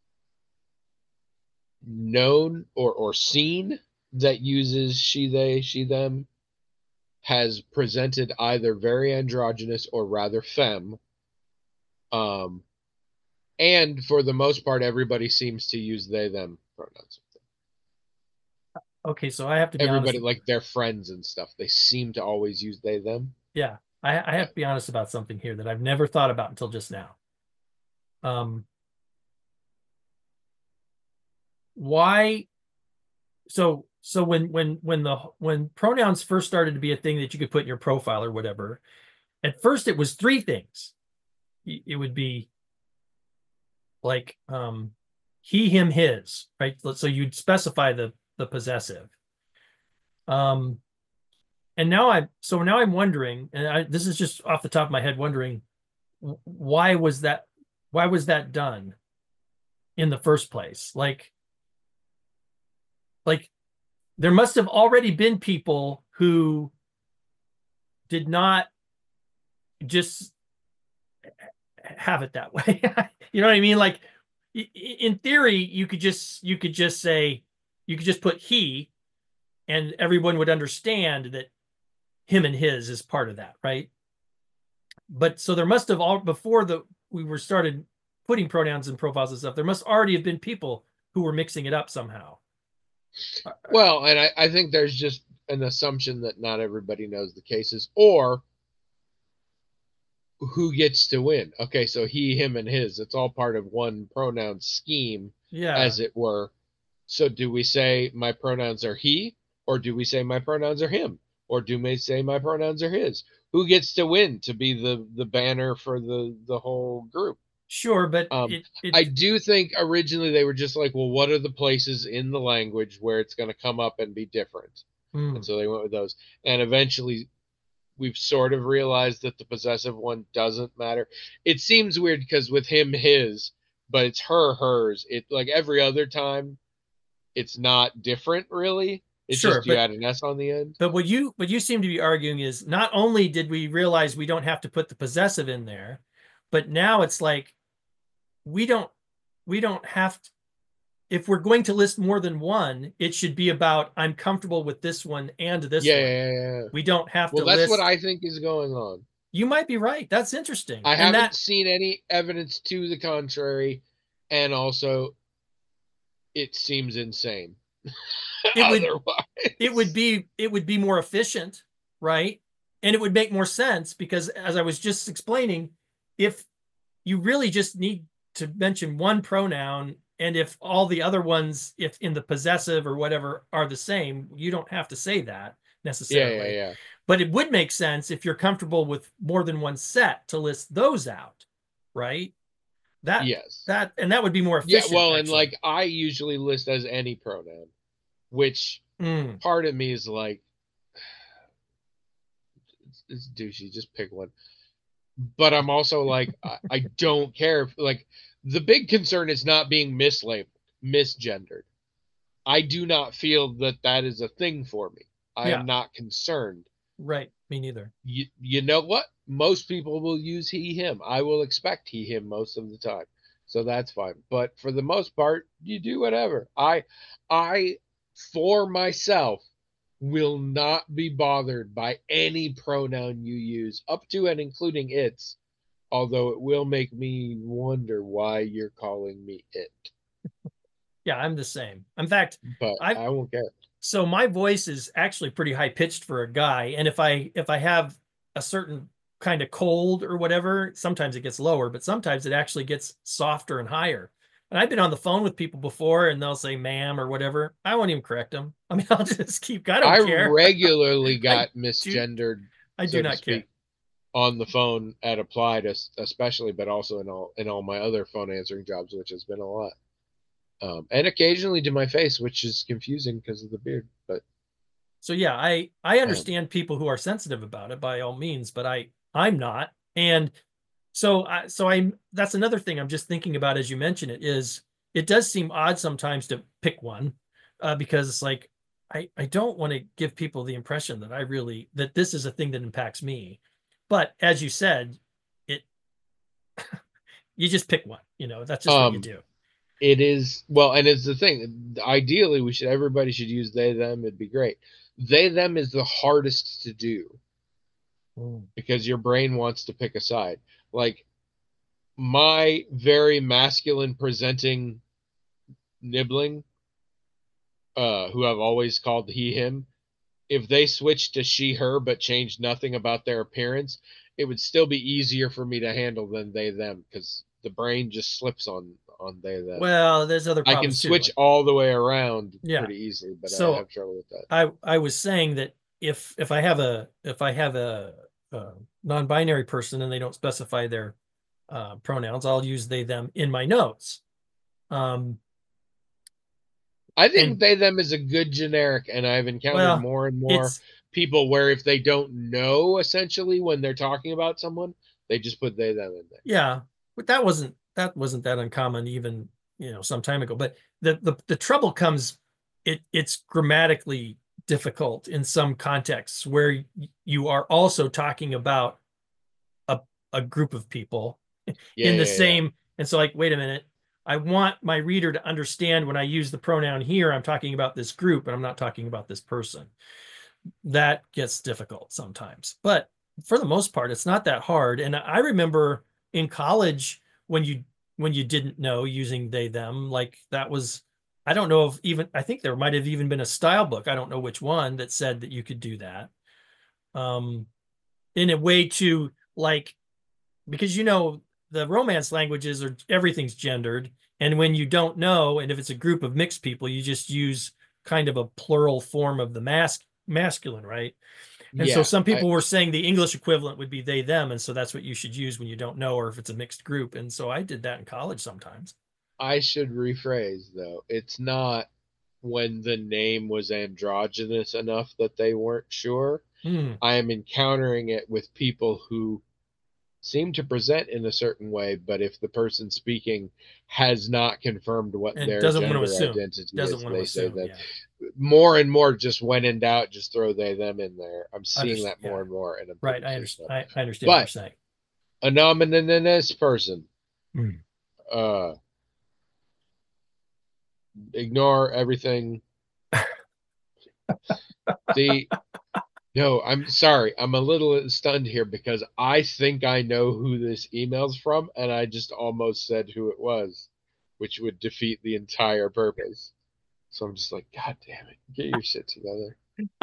known or seen that uses she, they, she, them has presented either very androgynous or rather femme. Um, and for the most part, everybody seems to use they, them pronouns. Okay, so I have to be honest. Everybody, like their friends and stuff, they seem to always use they, them. Yeah, I Yeah. have to be honest about something here that I've never thought about until just now. Um, why? So when pronouns first started to be a thing that you could put in your profile or whatever, at first it was three things. It would be like he, him, his, right? So you'd specify the possessive. Um, and now I'm wondering, and this is just off the top of my head, wondering why was that done in the first place? Like there must have already been people who did not just have it that way. You know what I mean? Like in theory, you could just put he, and everyone would understand that him and his is part of that, right? But so there must have all before we were started putting pronouns in profiles and stuff, there must already have been people who were mixing it up somehow. Well, and I think there's just an assumption that not everybody knows the cases, or who gets to win. Okay, so he, him, and his. It's all part of one pronoun scheme, Yeah. as it were. So do we say my pronouns are he, or do we say my pronouns are him, or do we say my pronouns are his? Who gets to win to be the banner for the whole group? Sure, but I do think originally they were just like, well, what are the places in the language where it's going to come up and be different? And so they went with those. And eventually we've sort of realized that the possessive one doesn't matter. It seems weird because with him, his, but it's her, hers. It like every other time, it's not different really. It's Sure, just you add an S on the end. But what you seem to be arguing is not only did we realize we don't have to put the possessive in there, but now it's like we don't have to, if we're going to list more than one, it should be about I'm comfortable with this one and this one. Yeah. We don't have well, to that's list. what I think is going on. You might be right. That's interesting. I haven't seen any evidence to the contrary, and also it seems insane. It would be more efficient, right? And it would make more sense because, as I was just explaining, if you really just need to mention one pronoun, and if all the other ones, if in the possessive or whatever, are the same, you don't have to say that necessarily. Yeah. But it would make sense if you're comfortable with more than one set to list those out, right? Yes. That would be more efficient. Yeah, well, and like I usually list as any pronoun, which part of me is like, it's douchey, just pick one. But I'm also like, I don't care. Like, the big concern is not being mislabeled, misgendered. I do not feel that is a thing for me. I am not concerned. Right. Me neither. You know what? Most people will use he, him. I will expect he, him most of the time. So that's fine. But for the most part, you do whatever. I, for myself, will not be bothered by any pronoun you use, up to and including its, although it will make me wonder why you're calling me it. Yeah, I'm the same. In fact, but I won't care. So my voice is actually pretty high pitched for a guy, and if I have a certain kind of cold or whatever, sometimes it gets lower, but sometimes it actually gets softer and higher. And I've been on the phone with people before, and they'll say "ma'am" or whatever. I won't even correct them. I mean, I'll just keep. I don't care. I regularly got misgendered. I do not care. On the phone at Applied, especially, but also in all my other phone answering jobs, which has been a lot. And occasionally to my face, which is confusing because of the beard. But so yeah, I understand people who are sensitive about it by all means, but I'm not. And so that's another thing I'm just thinking about as you mention it, is it does seem odd sometimes to pick one because it's like I don't want to give people the impression that that this is a thing that impacts me. But as you said, you just pick one, that's just what you do. It is, well, and it's the thing. Ideally, everybody should use they, them. It'd be great. They, them is the hardest to do because your brain wants to pick a side. Like my very masculine presenting nibbling, who I've always called he, him, if they switched to she, her, but changed nothing about their appearance, it would still be easier for me to handle than they, them, because the brain just slips on they, them. Well, there's other problems. I can switch all the way around pretty easily, but so I have trouble with that. I was saying that if I have a non-binary person and they don't specify their pronouns, I'll use they, them in my notes. I think they, them is a good generic, and I've encountered more and more people where if they don't know essentially when they're talking about someone, they just put they, them in there. Yeah, but that wasn't that uncommon even some time ago. But the trouble comes, it's grammatically difficult in some contexts where you are also talking about a group of people Yeah, in the yeah, yeah. same. And so, like, wait a minute. I want my reader to understand when I use the pronoun here, I'm talking about this group and I'm not talking about this person. That gets difficult sometimes. But for the most part, it's not that hard. And I remember in college when you didn't know using they them, like that was, I don't know if even, I think there might have even been a style book, I don't know which one, that said that you could do that. In a way to, like, because the romance languages are, everything's gendered, and when you don't know, and if it's a group of mixed people, you just use kind of a plural form of the masculine, right? And so Yeah, some people were saying the English equivalent would be they them, and so that's what you should use when you don't know, or if it's a mixed group. And so I did that in college sometimes. I should rephrase though. It's not when the name was androgynous enough that they weren't sure. Hmm. I am encountering it with people who seem to present in a certain way, but if the person speaking has not confirmed what And their doesn't want to gender assume. identity Doesn't is, want to they say assume. that. Yeah. More and more, just when in doubt, just throw they them in there. I'm seeing that Yeah. more and more, and I'm Right. thinking to myself, I understand what you're but saying. a nominous person, Hmm. uh, ignore everything. See, no, I'm sorry. I'm a little stunned here because I think I know who this email's from, and I just almost said who it was, which would defeat the entire purpose. So I'm just like, God damn it, get your shit together.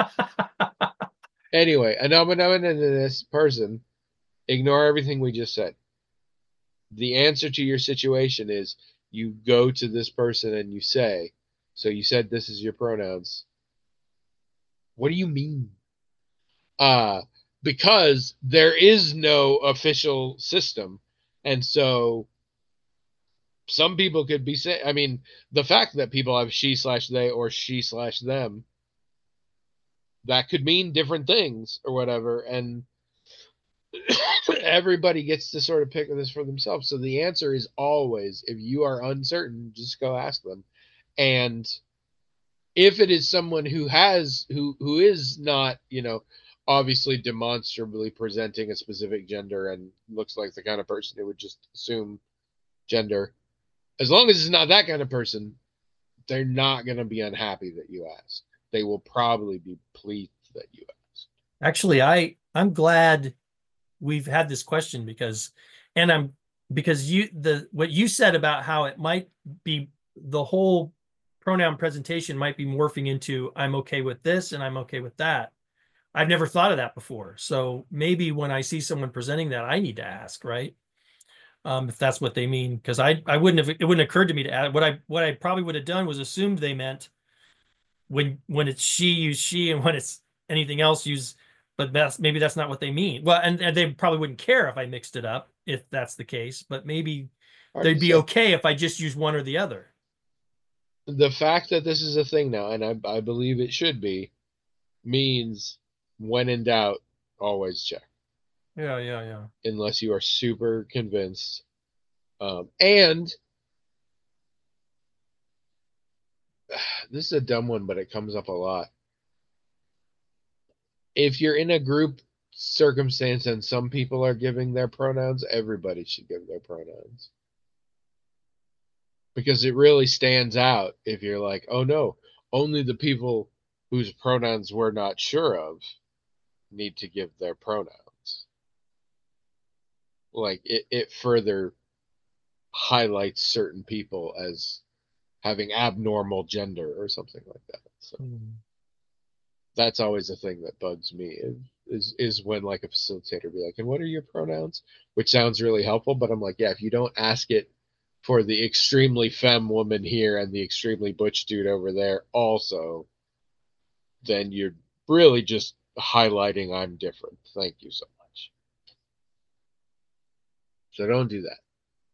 Anyway, a nominous person, ignore everything we just said. The answer to your situation is you go to this person and you say, so you said this is your pronouns. What do you mean? uh, because there is no official system. And so some people could be saying, I mean, the fact that people have she slash they or she slash them, that could mean different things or whatever. And everybody gets to sort of pick this for themselves. So the answer is always, if you are uncertain, just go ask them. And if it is someone who is not, obviously demonstrably presenting a specific gender and looks like the kind of person who would just assume gender, as long as it's not that kind of person, they're not going to be unhappy that you asked. They will probably be pleased that you asked. Actually, I'm glad we've had this question because what you said about how it might be, the whole pronoun presentation might be morphing into I'm okay with this and I'm okay with that. I've never thought of that before. So maybe when I see someone presenting that, I need to ask, right? If that's what they mean, because I wouldn't have, it wouldn't occur to me to add. What I probably would have done was assumed they meant when it's she, use she, and when it's anything else, use. But maybe that's not what they mean. Well, and they probably wouldn't care if I mixed it up if that's the case. But maybe Hard they'd to be say. okay if I just use one or the other. The fact that this is a thing now, and I believe it should be, means when in doubt, always check. Yeah, yeah, yeah. Unless you are super convinced. And this is a dumb one, but it comes up a lot. If you're in a group circumstance and some people are giving their pronouns, everybody should give their pronouns. Because it really stands out if you're like, oh no, only the people whose pronouns we're not sure of need to give their pronouns. Like it further highlights certain people as having abnormal gender or something like that. So that's always a thing that bugs me is when like a facilitator be like, and what are your pronouns? Which sounds really helpful, but I'm like, yeah, if you don't ask it for the extremely femme woman here and the extremely butch dude over there also, then you're really just highlighting I'm different. Thank you so much. So don't do that.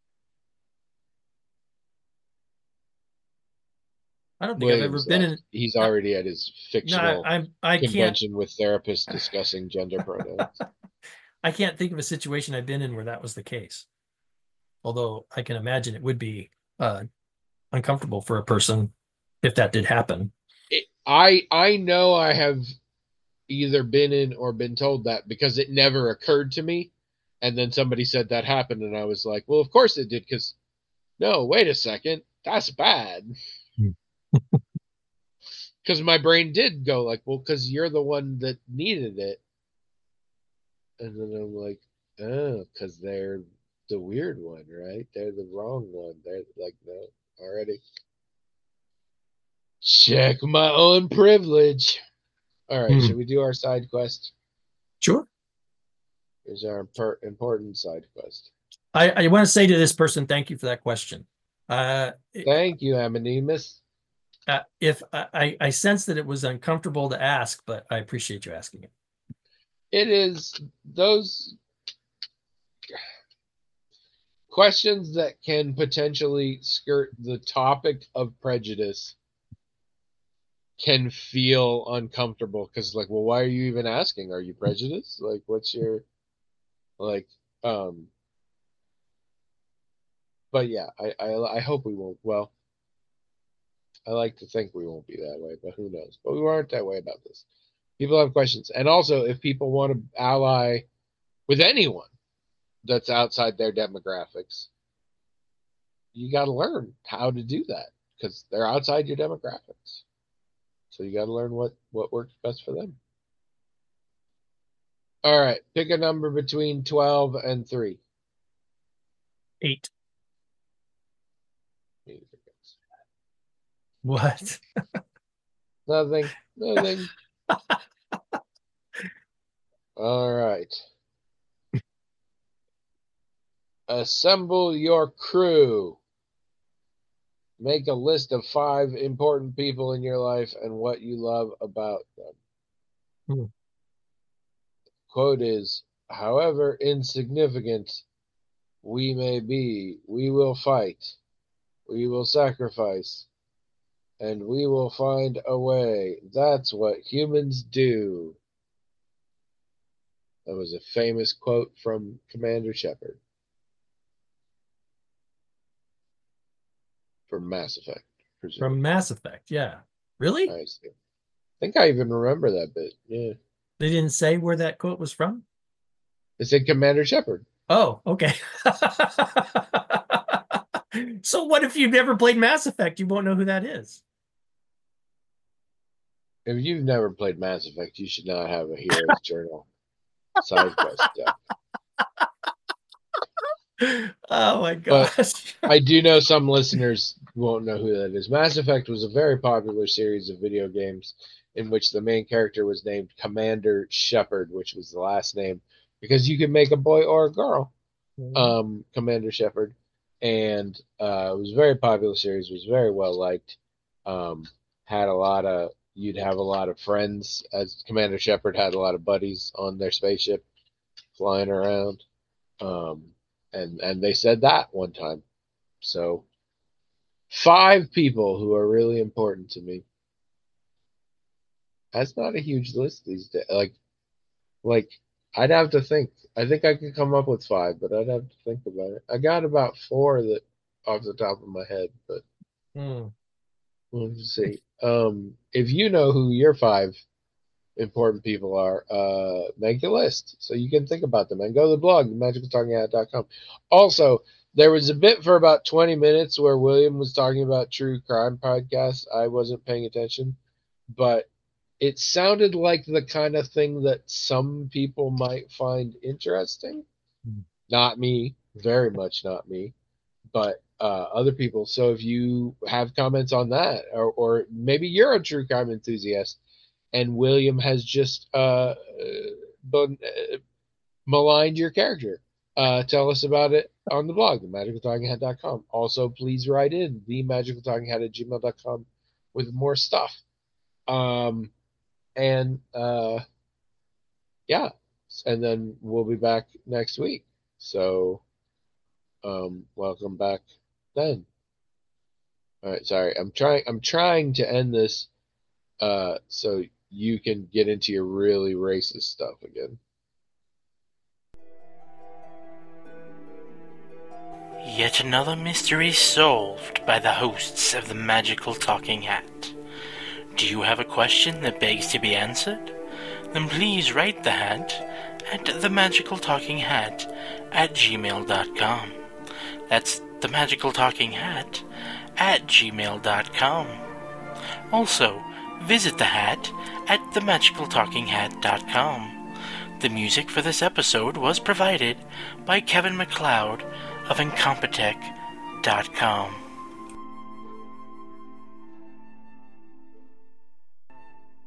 I don't think I've ever Williams been left. in. He's already at his No, fictional I can't. convention with therapists discussing gender pronouns. I can't think of a situation I've been in where that was the case. Although I can imagine it would be uncomfortable for a person if that did happen. I know I have either been in or been told that because it never occurred to me. And then somebody said that happened, and I was like, well, of course it did, because no, wait a second, that's bad. Because my brain did go like, well, because you're the one that needed it. And then I'm like, oh, because they're the weird one, right? They're the wrong one. They're like, no, already. Check my own privilege. All right, should we do our side quest? Sure. Here's our important side quest. I want to say to this person, thank you for that question. Thank you, Amonimus. If I sense that it was uncomfortable to ask, but I appreciate you asking it. It is those questions that can potentially skirt the topic of prejudice can feel uncomfortable because, like, well, why are you even asking? Are you prejudiced? Like, what's your, like, but yeah, I hope we won't. Well, I like to think we won't be that way, but who knows? But we weren't that way about this. People have questions. And also, if people want to ally with anyone that's outside their demographics, you got to learn how to do that because they're outside your demographics. So you got to learn what works best for them. All right. Pick a number between 12 and 3. 8. What? Nothing. All right. Assemble your crew. Make a list of 5 important people in your life and what you love about them. Quote is, however insignificant we may be, we will fight, we will sacrifice, and we will find a way. That's what humans do. That was a famous quote from Commander Shepard. From Mass Effect. Presumably. From Mass Effect, yeah. Really? I see. I think I even remember that bit. Yeah. They didn't say where that quote was from? They said Commander Shepard. Oh, okay. So what if you've never played Mass Effect? You won't know who that is. If you've never played Mass Effect, you should not have a Hero's Journal side quest deck. Oh my gosh. But I do know some listeners won't know who that is. Mass Effect was a very popular series of video games in which the main character was named Commander Shepard, which was the last name, because you could make a boy or a girl, Commander Shepard. And it was a very popular series, was very well liked. You'd have a lot of friends, as Commander Shepard had a lot of buddies on their spaceship flying around. And they said that one time. So 5 people who are really important to me. That's not a huge list these days. Like I'd have to think. I think I could come up with 5, but I'd have to think about it. I got about 4 that off the top of my head, but we'll see. If you know who your 5 important people are, make a list so you can think about them and go to the blog, magicaltalkinghat.com. Also, there was a bit for about 20 minutes where William was talking about true crime podcasts. I wasn't paying attention, but it sounded like the kind of thing that some people might find interesting. Not me, very much not me, but other people. So if you have comments on that, or maybe you're a true crime enthusiast and William has just maligned your character, tell us about it on the blog, themagicaltalkinghat.com. Also, please write in themagicaltalkinghat@gmail.com with more stuff. Yeah, and then we'll be back next week. So, welcome back then. All right, sorry. I'm trying to end this so you can get into your really racist stuff again. Yet another mystery solved by the hosts of the Magical Talking Hat. Do you have a question that begs to be answered? Then please write the hat at themagicaltalkinghat@gmail.com. That's themagicaltalkinghat@gmail.com. Also, visit the hat at themagicaltalkinghat.com. The music for this episode was provided by Kevin MacLeod of Incompetech.com.